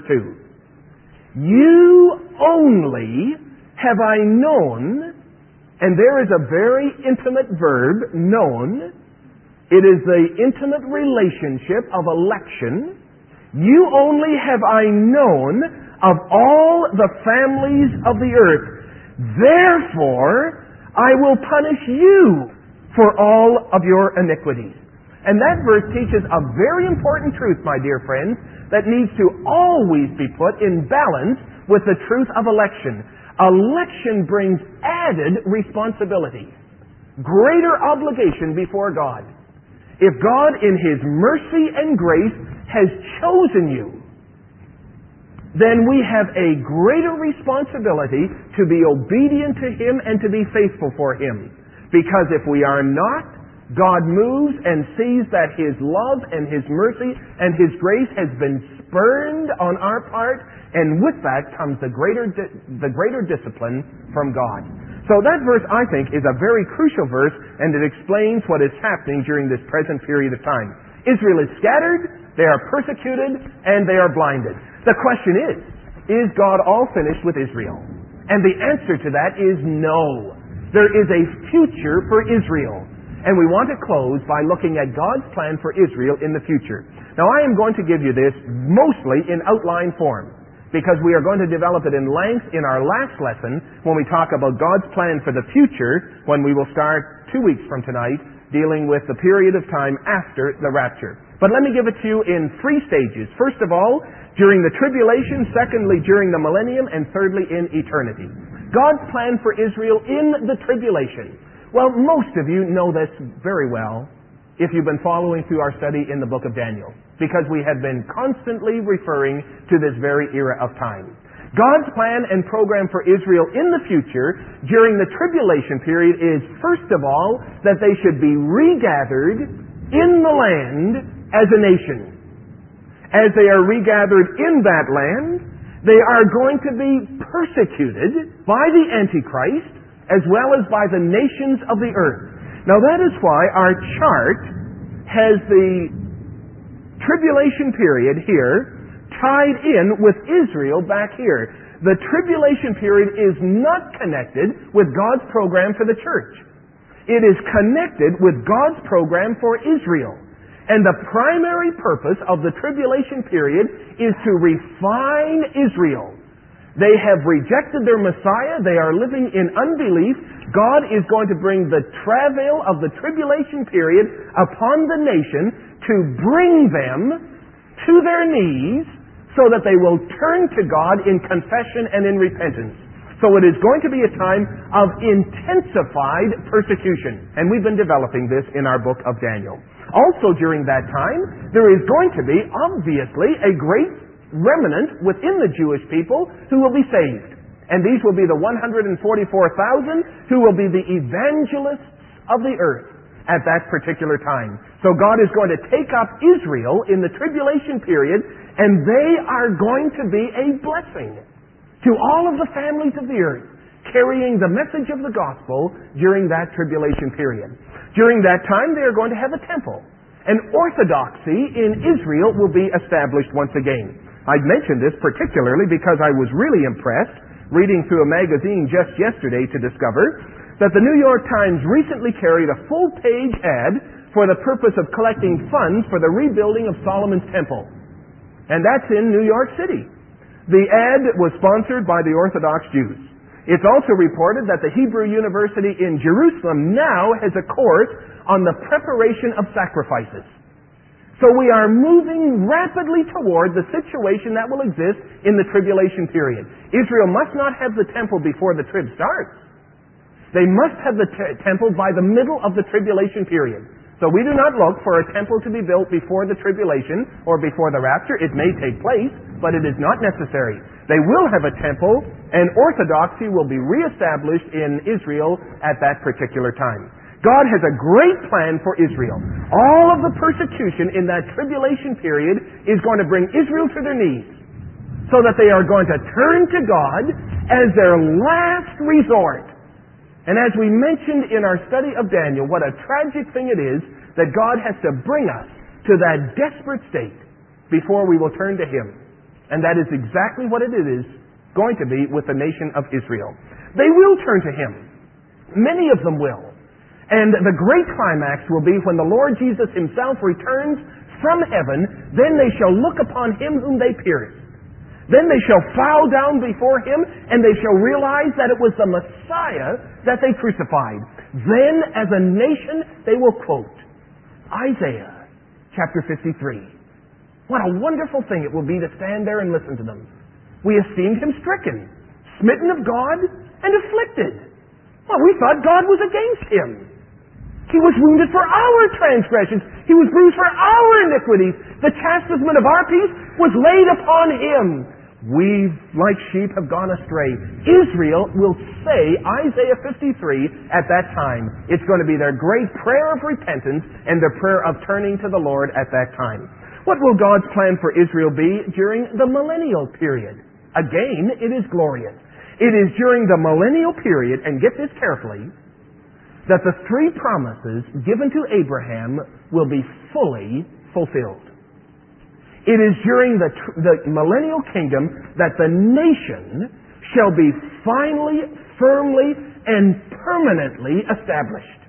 2. You only have I known. And there is a very intimate verb, known. It is the intimate relationship of election. You only have I known of all the families of the earth. Therefore, I will punish you for all of your iniquities. And that verse teaches a very important truth, my dear friends, that needs to always be put in balance with the truth of election. Election brings added responsibility, greater obligation before God. If God, in His mercy and grace, has chosen you, then we have a greater responsibility to be obedient to Him and to be faithful for Him. Because if we are not, God moves and sees that His love and His mercy and His grace has been spurned on our part, and with that comes the greater discipline from God. So that verse, I think, is a very crucial verse, and it explains what is happening during this present period of time. Israel is scattered, they are persecuted, and they are blinded. The question is God all finished with Israel? And the answer to that is no. There is a future for Israel. And we want to close by looking at God's plan for Israel in the future. Now, I am going to give you this mostly in outline form, because we are going to develop it in length in our last lesson when we talk about God's plan for the future, when we will start 2 weeks from tonight, dealing with the period of time after the rapture. But let me give it to you in 3 stages. First of all, during the tribulation, secondly, during the millennium, and thirdly, in eternity. God's plan for Israel in the tribulation. Well, most of you know this very well if you've been following through our study in the book of Daniel, because we have been constantly referring to this very era of time. God's plan and program for Israel in the future during the tribulation period is, first of all, that they should be regathered in the land as a nation. As they are regathered in that land, They are going to be persecuted by the Antichrist as well as by the nations of the earth. Now that is why our chart has the tribulation period here tied in with Israel back here. The tribulation period is not connected with God's program for the church. It is connected with God's program for Israel. And the primary purpose of the tribulation period is to refine Israel. They have rejected their Messiah. They are living in unbelief. God is going to bring the travail of the tribulation period upon the nation to bring them to their knees so that they will turn to God in confession and in repentance. So it is going to be a time of intensified persecution. And we've been developing this in our book of Daniel. Also during that time, there is going to be, obviously, a great remnant within the Jewish people who will be saved. And these will be the 144,000 who will be the evangelists of the earth at that particular time. So God is going to take up Israel in the tribulation period, and they are going to be a blessing to all of the families of the earth, carrying the message of the gospel during that tribulation period. During that time, they are going to have a temple. And orthodoxy in Israel will be established once again. I've mentioned this particularly because I was really impressed reading through a magazine just yesterday to discover that the New York Times recently carried a full-page ad for the purpose of collecting funds for the rebuilding of Solomon's Temple. And that's in New York City. The ad was sponsored by the Orthodox Jews. It's also reported that the Hebrew University in Jerusalem now has a course on the preparation of sacrifices. So we are moving rapidly toward the situation that will exist in the tribulation period. Israel must not have the temple before the trib starts. They must have the temple by the middle of the tribulation period. So we do not look for a temple to be built before the tribulation or before the rapture. It may take place, but it is not necessary. They will have a temple, and orthodoxy will be reestablished in Israel at that particular time. God has a great plan for Israel. All of the persecution in that tribulation period is going to bring Israel to their knees so that they are going to turn to God as their last resort. And as we mentioned in our study of Daniel, what a tragic thing it is that God has to bring us to that desperate state before we will turn to Him. And that is exactly what it is going to be with the nation of Israel. They will turn to Him. Many of them will. And the great climax will be when the Lord Jesus Himself returns from heaven. Then they shall look upon Him whom they pierced. Then they shall bow down before Him, and they shall realize that it was the Messiah that they crucified. Then, as a nation, they will quote Isaiah chapter 53. What a wonderful thing it will be to stand there and listen to them. We esteemed Him stricken, smitten of God, and afflicted. Well, we thought God was against Him. He was wounded for our transgressions. He was bruised for our iniquities. The chastisement of our peace was laid upon Him. We, like sheep, have gone astray. Israel will say Isaiah 53 at that time. It's going to be their great prayer of repentance and their prayer of turning to the Lord at that time. What will God's plan for Israel be during the millennial period? Again, it is glorious. It is during the millennial period, and get this carefully, that the three promises given to Abraham will be fully fulfilled. It is during the millennial kingdom that the nation shall be finally, firmly, and permanently established.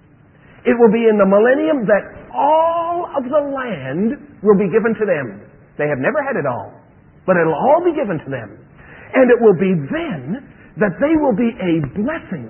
It will be in the millennium that all of the land will be given to them. They have never had it all, but it'll all be given to them. And it will be then that they will be a blessing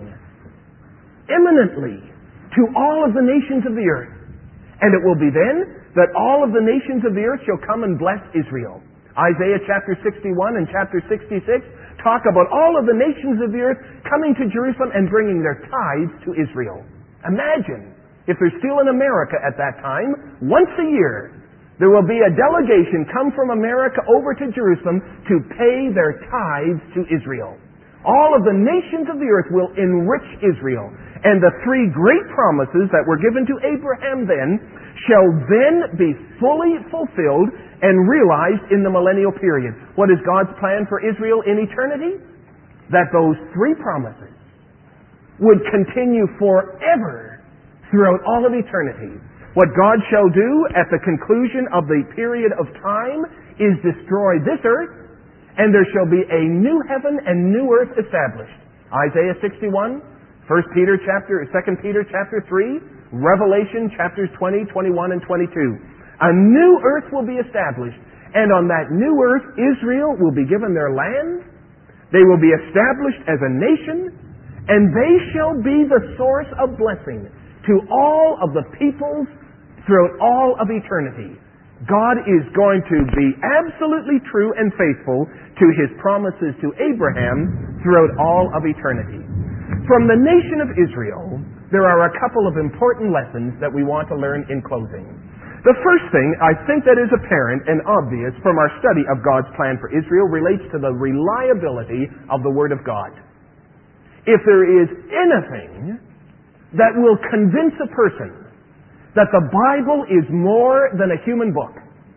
eminently to all of the nations of the earth. And it will be then that all of the nations of the earth shall come and bless Israel. Isaiah chapter 61 and chapter 66 talk about all of the nations of the earth coming to Jerusalem and bringing their tithes to Israel. Imagine if they're still in America at that time, once a year, there will be a delegation come from America over to Jerusalem to pay their tithes to Israel. All of the nations of the earth will enrich Israel. And the three great promises that were given to Abraham then shall then be fully fulfilled and realized in the millennial period. What is God's plan for Israel in eternity? That those three promises would continue forever throughout all of eternity. What God shall do at the conclusion of the period of time is destroy this earth, and there shall be a new heaven and new earth established. Isaiah 61, 2 Peter chapter 3, Revelation chapters 20, 21, and 22. A new earth will be established, and on that new earth Israel will be given their land. They will be established as a nation, and they shall be the source of blessing to all of the peoples throughout all of eternity. God is going to be absolutely true and faithful to His promises to Abraham throughout all of eternity. From the nation of Israel, there are a couple of important lessons that we want to learn in closing. The first thing I think that is apparent and obvious from our study of God's plan for Israel relates to the reliability of the Word of God. If there is anything that will convince a person that the Bible is more than a human book,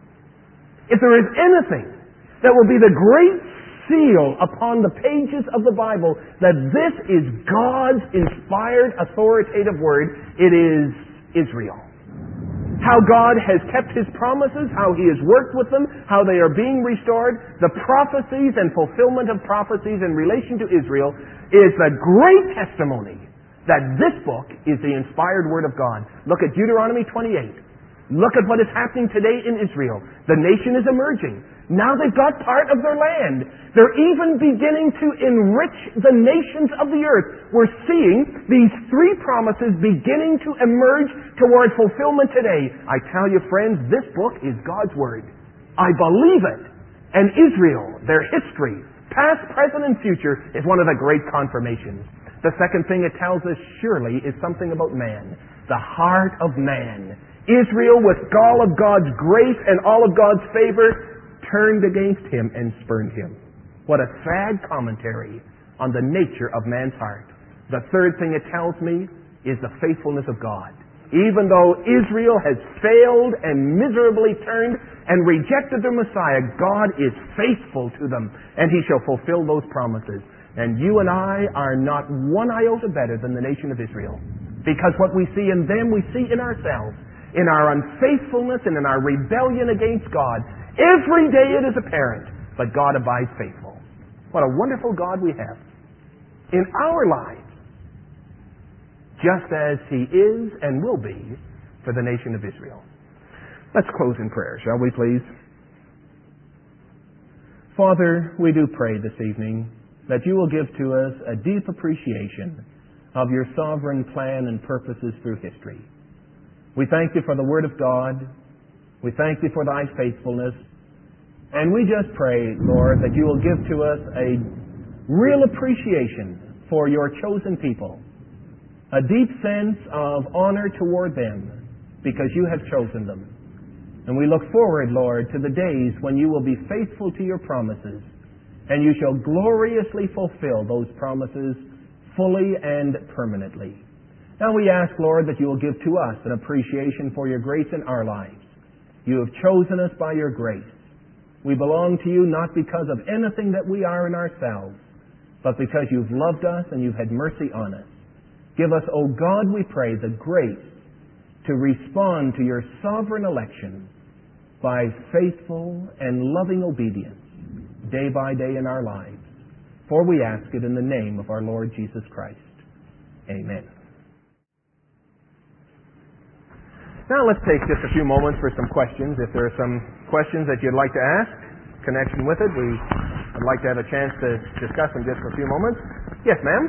if there is anything that will be the great seal upon the pages of the Bible that this is God's inspired, authoritative Word, it is Israel. How God has kept His promises, how He has worked with them, how they are being restored, the prophecies and fulfillment of prophecies in relation to Israel is a great testimony that this book is the inspired Word of God. Look at Deuteronomy 28. Look at what is happening today in Israel. The nation is emerging. Now they've got part of their land. They're even beginning to enrich the nations of the earth. We're seeing these three promises beginning to emerge toward fulfillment today. I tell you, friends, this book is God's Word. I believe it. And Israel, their history, past, present, and future, is one of the great confirmations. The second thing it tells us surely is something about man. The heart of man. Israel, with all of God's grace and all of God's favor, turned against Him and spurned Him. What a sad commentary on the nature of man's heart. The third thing it tells me is the faithfulness of God. Even though Israel has failed and miserably turned and rejected their Messiah, God is faithful to them, and He shall fulfill those promises. And you and I are not one iota better than the nation of Israel. Because what we see in them, we see in ourselves. In our unfaithfulness and in our rebellion against God. Every day it is apparent, but God abides faithful. What a wonderful God we have in our lives. Just as He is and will be for the nation of Israel. Let's close in prayer, shall we please? Father, we do pray this evening that You will give to us a deep appreciation of Your sovereign plan and purposes through history. We thank You for the Word of God. We thank You for Thy faithfulness. And we just pray, Lord, that You will give to us a real appreciation for Your chosen people. A deep sense of honor toward them because You have chosen them. And we look forward, Lord, to the days when You will be faithful to Your promises, and You shall gloriously fulfill those promises fully and permanently. Now we ask, Lord, that You will give to us an appreciation for Your grace in our lives. You have chosen us by Your grace. We belong to You not because of anything that we are in ourselves, but because You've loved us and You've had mercy on us. Give us, O God, we pray, the grace to respond to Your sovereign election by faithful and loving obedience day by day in our lives. For we ask it in the name of our Lord Jesus Christ. Amen. Now let's take just a few moments for some questions. If there are some questions that you'd like to ask in connection with it, I'd like to have a chance to discuss them just for a few moments. Yes, ma'am?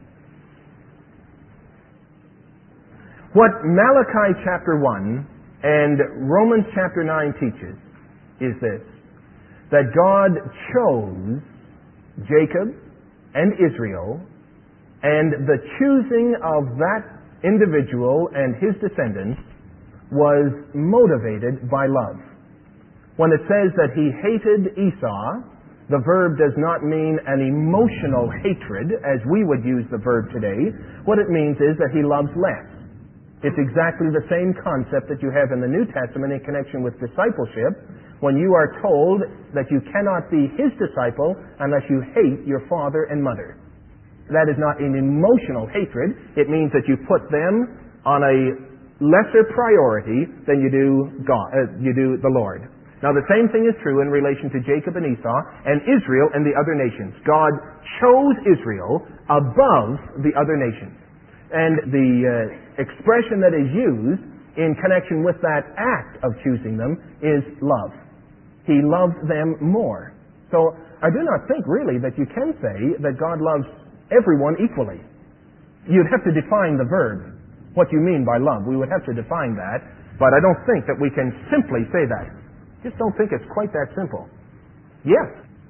What Malachi chapter 1 and Romans chapter 9 teaches is this, that God chose Jacob and Israel, and the choosing of that individual and his descendants was motivated by love. When it says that He hated Esau, the verb does not mean an emotional hatred as we would use the verb today. What it means is that he loves less. It's exactly the same concept that you have in the New Testament in connection with discipleship, when you are told that you cannot be his disciple unless you hate your father and mother. That is not an emotional hatred. It means that you put them on a lesser priority than you do the Lord. Now the same thing is true in relation to Jacob and Esau and Israel and the other nations. God chose Israel above the other nations. And the expression that is used in connection with that act of choosing them is love. He loved them more. So I do not think really that you can say that God loves everyone equally. You'd have to define the verb, what you mean by love. We would have to define that, but I don't think that we can simply say that. Just don't think it's quite that simple. Yes.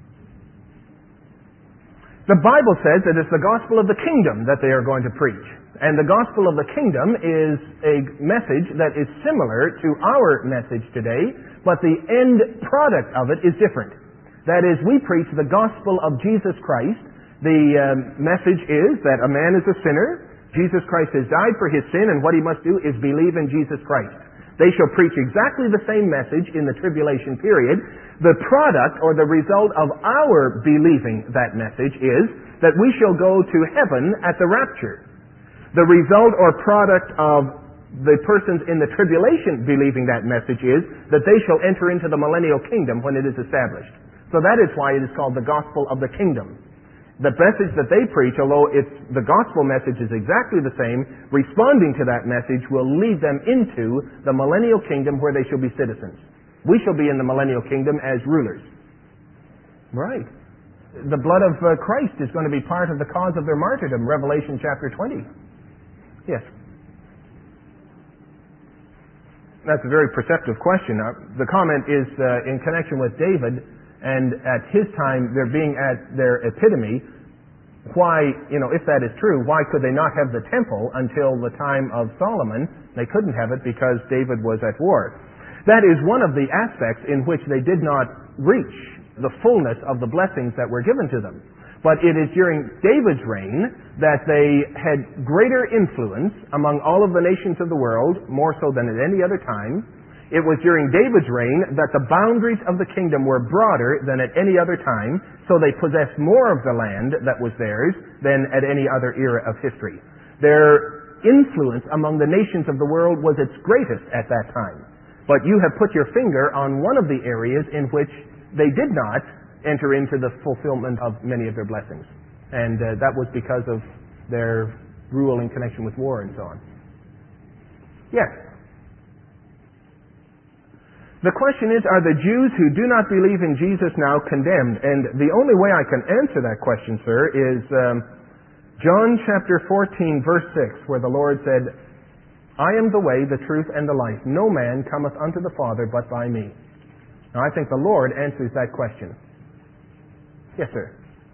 The Bible says that it's the gospel of the kingdom that they are going to preach. And the gospel of the kingdom is a message that is similar to our message today, but the end product of it is different. That is, we preach the gospel of Jesus Christ. The message is that a man is a sinner. Jesus Christ has died for his sin, and what he must do is believe in Jesus Christ. They shall preach exactly the same message in the tribulation period. The product or the result of our believing that message is that we shall go to heaven at the rapture. The result or product of the persons in the tribulation believing that message is that they shall enter into the millennial kingdom when it is established. So that is why it is called the gospel of the kingdom. The message that they preach, although the gospel message is exactly the same, responding to that message will lead them into the millennial kingdom where they shall be citizens. We shall be in the millennial kingdom as rulers. Right. The blood of Christ is going to be part of the cause of their martyrdom, Revelation chapter 20. Yes. That's a very perceptive question. The comment is in connection with David, and at his time, they're being at their epitome. Why, if that is true, why could they not have the temple until the time of Solomon? They couldn't have it because David was at war. That is one of the aspects in which they did not reach the fullness of the blessings that were given to them. But it is during David's reign that they had greater influence among all of the nations of the world, more so than at any other time. It was during David's reign that the boundaries of the kingdom were broader than at any other time, so they possessed more of the land that was theirs than at any other era of history. Their influence among the nations of the world was its greatest at that time. But you have put your finger on one of the areas in which they did not enter into the fulfillment of many of their blessings. And that was because of their rule in connection with war and so on. Yes? The question is, are the Jews who do not believe in Jesus now condemned? And the only way I can answer that question, sir, is John chapter 14, verse 6, where the Lord said, I am the way, the truth, and the life. No man cometh unto the Father but by me. Now, I think the Lord answers that question. Yes, sir.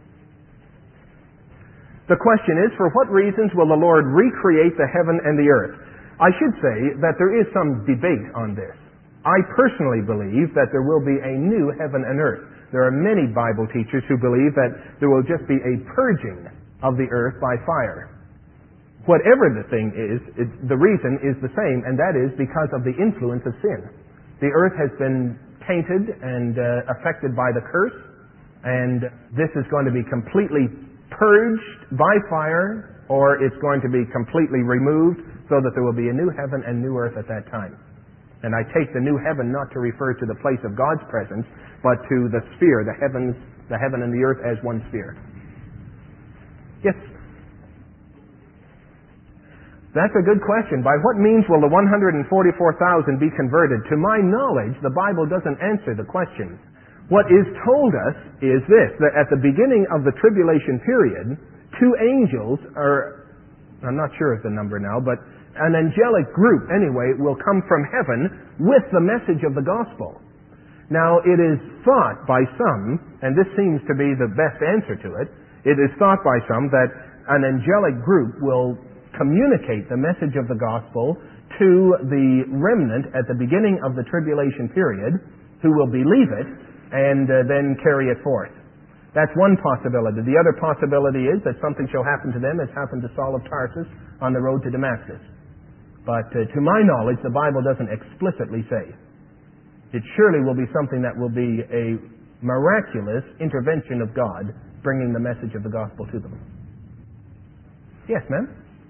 The question is, for what reasons will the Lord recreate the heaven and the earth? I should say that there is some debate on this. I personally believe that there will be a new heaven and earth. There are many Bible teachers who believe that there will just be a purging of the earth by fire. Whatever the thing is, the reason is the same, and that is because of the influence of sin. The earth has been tainted and affected by the curse, and this is going to be completely purged by fire, or it's going to be completely removed so that there will be a new heaven and new earth at that time. And I take the new heaven not to refer to the place of God's presence, but to the sphere, the heaven and the earth as one sphere. Yes? That's a good question. By what means will the 144,000 be converted? To my knowledge, the Bible doesn't answer the question. What is told us is this, that at the beginning of the tribulation period, two angels, or I'm not sure of the number now, but an angelic group, anyway, will come from heaven with the message of the gospel. Now, it is thought by some, and this seems to be the best answer to it, it is thought by some that an angelic group will communicate the message of the gospel to the remnant at the beginning of the tribulation period, who will believe it and then carry it forth. That's one possibility. The other possibility is that something shall happen to them as happened to Saul of Tarsus on the road to Damascus. But to my knowledge, the Bible doesn't explicitly say. It surely will be something that will be a miraculous intervention of God, bringing the message of the gospel to them. Yes, ma'am?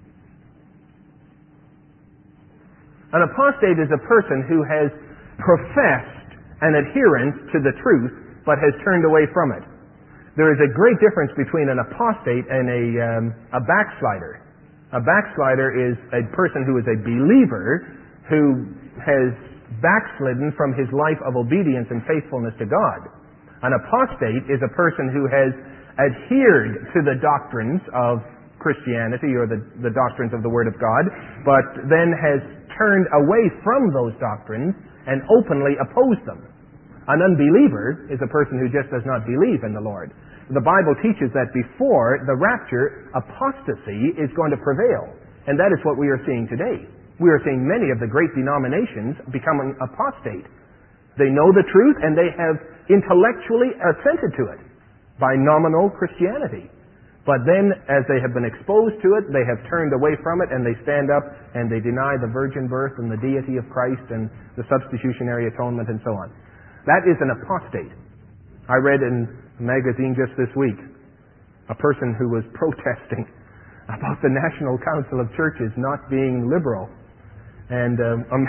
An apostate is a person who has professed an adherence to the truth, but has turned away from it. There is a great difference between an apostate and a backslider. A backslider is a person who is a believer who has backslidden from his life of obedience and faithfulness to God. An apostate is a person who has adhered to the doctrines of Christianity or the doctrines of the Word of God, but then has turned away from those doctrines and openly opposed them. An unbeliever is a person who just does not believe in the Lord. The Bible teaches that before the rapture, apostasy is going to prevail. And that is what we are seeing today. We are seeing many of the great denominations becoming apostate. They know the truth and they have intellectually assented to it by nominal Christianity. But then, as they have been exposed to it, they have turned away from it and they stand up and they deny the virgin birth and the deity of Christ and the substitutionary atonement and so on. That is an apostate. I read in a magazine just this week a person who was protesting about the National Council of Churches not being liberal. And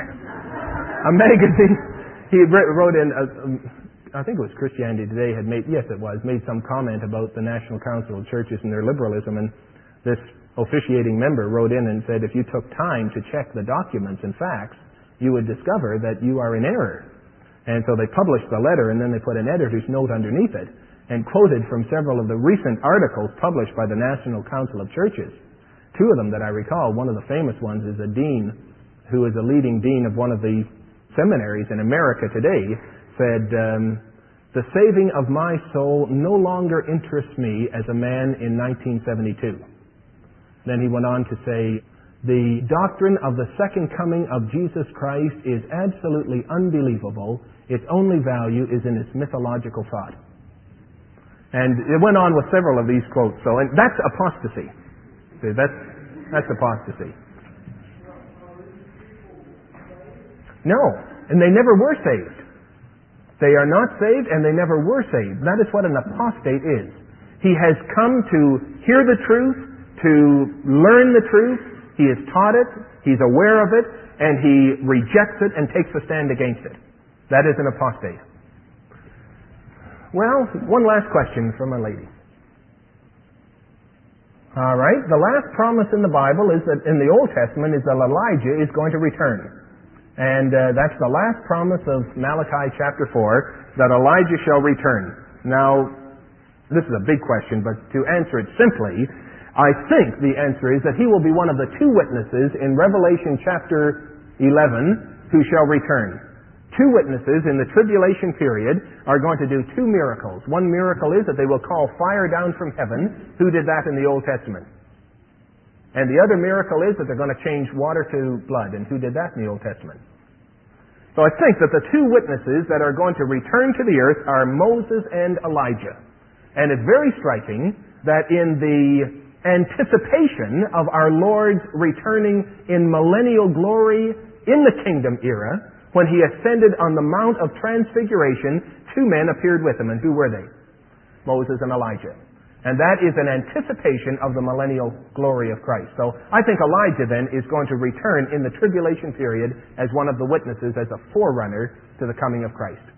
a magazine, he wrote in, I think it was Christianity Today had made some comment about the National Council of Churches and their liberalism, and this officiating member wrote in and said, if you took time to check the documents and facts, you would discover that you are in error. And so they published the letter, and then they put an editor's note underneath it, and quoted from several of the recent articles published by the National Council of Churches. Two of them that I recall, one of the famous ones is a dean who is a leading dean of one of the seminaries in America today, said, the saving of my soul no longer interests me as a man in 1972. Then he went on to say, the doctrine of the second coming of Jesus Christ is absolutely unbelievable. Its only value is in its mythological thought. And it went on with several of these quotes. So, and that's apostasy. See, that's apostasy. No, and they never were saved. They are not saved and they never were saved. That is what an apostate is. He has come to hear the truth, to learn the truth. He has taught it, he's aware of it, and he rejects it and takes a stand against it. That is an apostate. Well, one last question from a lady. All right, the last promise in the Bible is that in the Old Testament is that Elijah is going to return. And that's the last promise of Malachi chapter 4, that Elijah shall return. Now, this is a big question, but to answer it simply, I think the answer is that he will be one of the two witnesses in Revelation chapter 11 who shall return. Two witnesses in the tribulation period are going to do two miracles. One miracle is that they will call fire down from heaven. Who did that in the Old Testament? And the other miracle is that they're going to change water to blood. And who did that in the Old Testament? So I think that the two witnesses that are going to return to the earth are Moses and Elijah. And it's very striking that in the anticipation of our Lord's returning in millennial glory in the kingdom era, when he ascended on the Mount of Transfiguration, two men appeared with him. And who were they? Moses and Elijah. And that is an anticipation of the millennial glory of Christ. So I think Elijah then is going to return in the tribulation period as one of the witnesses, as a forerunner to the coming of Christ.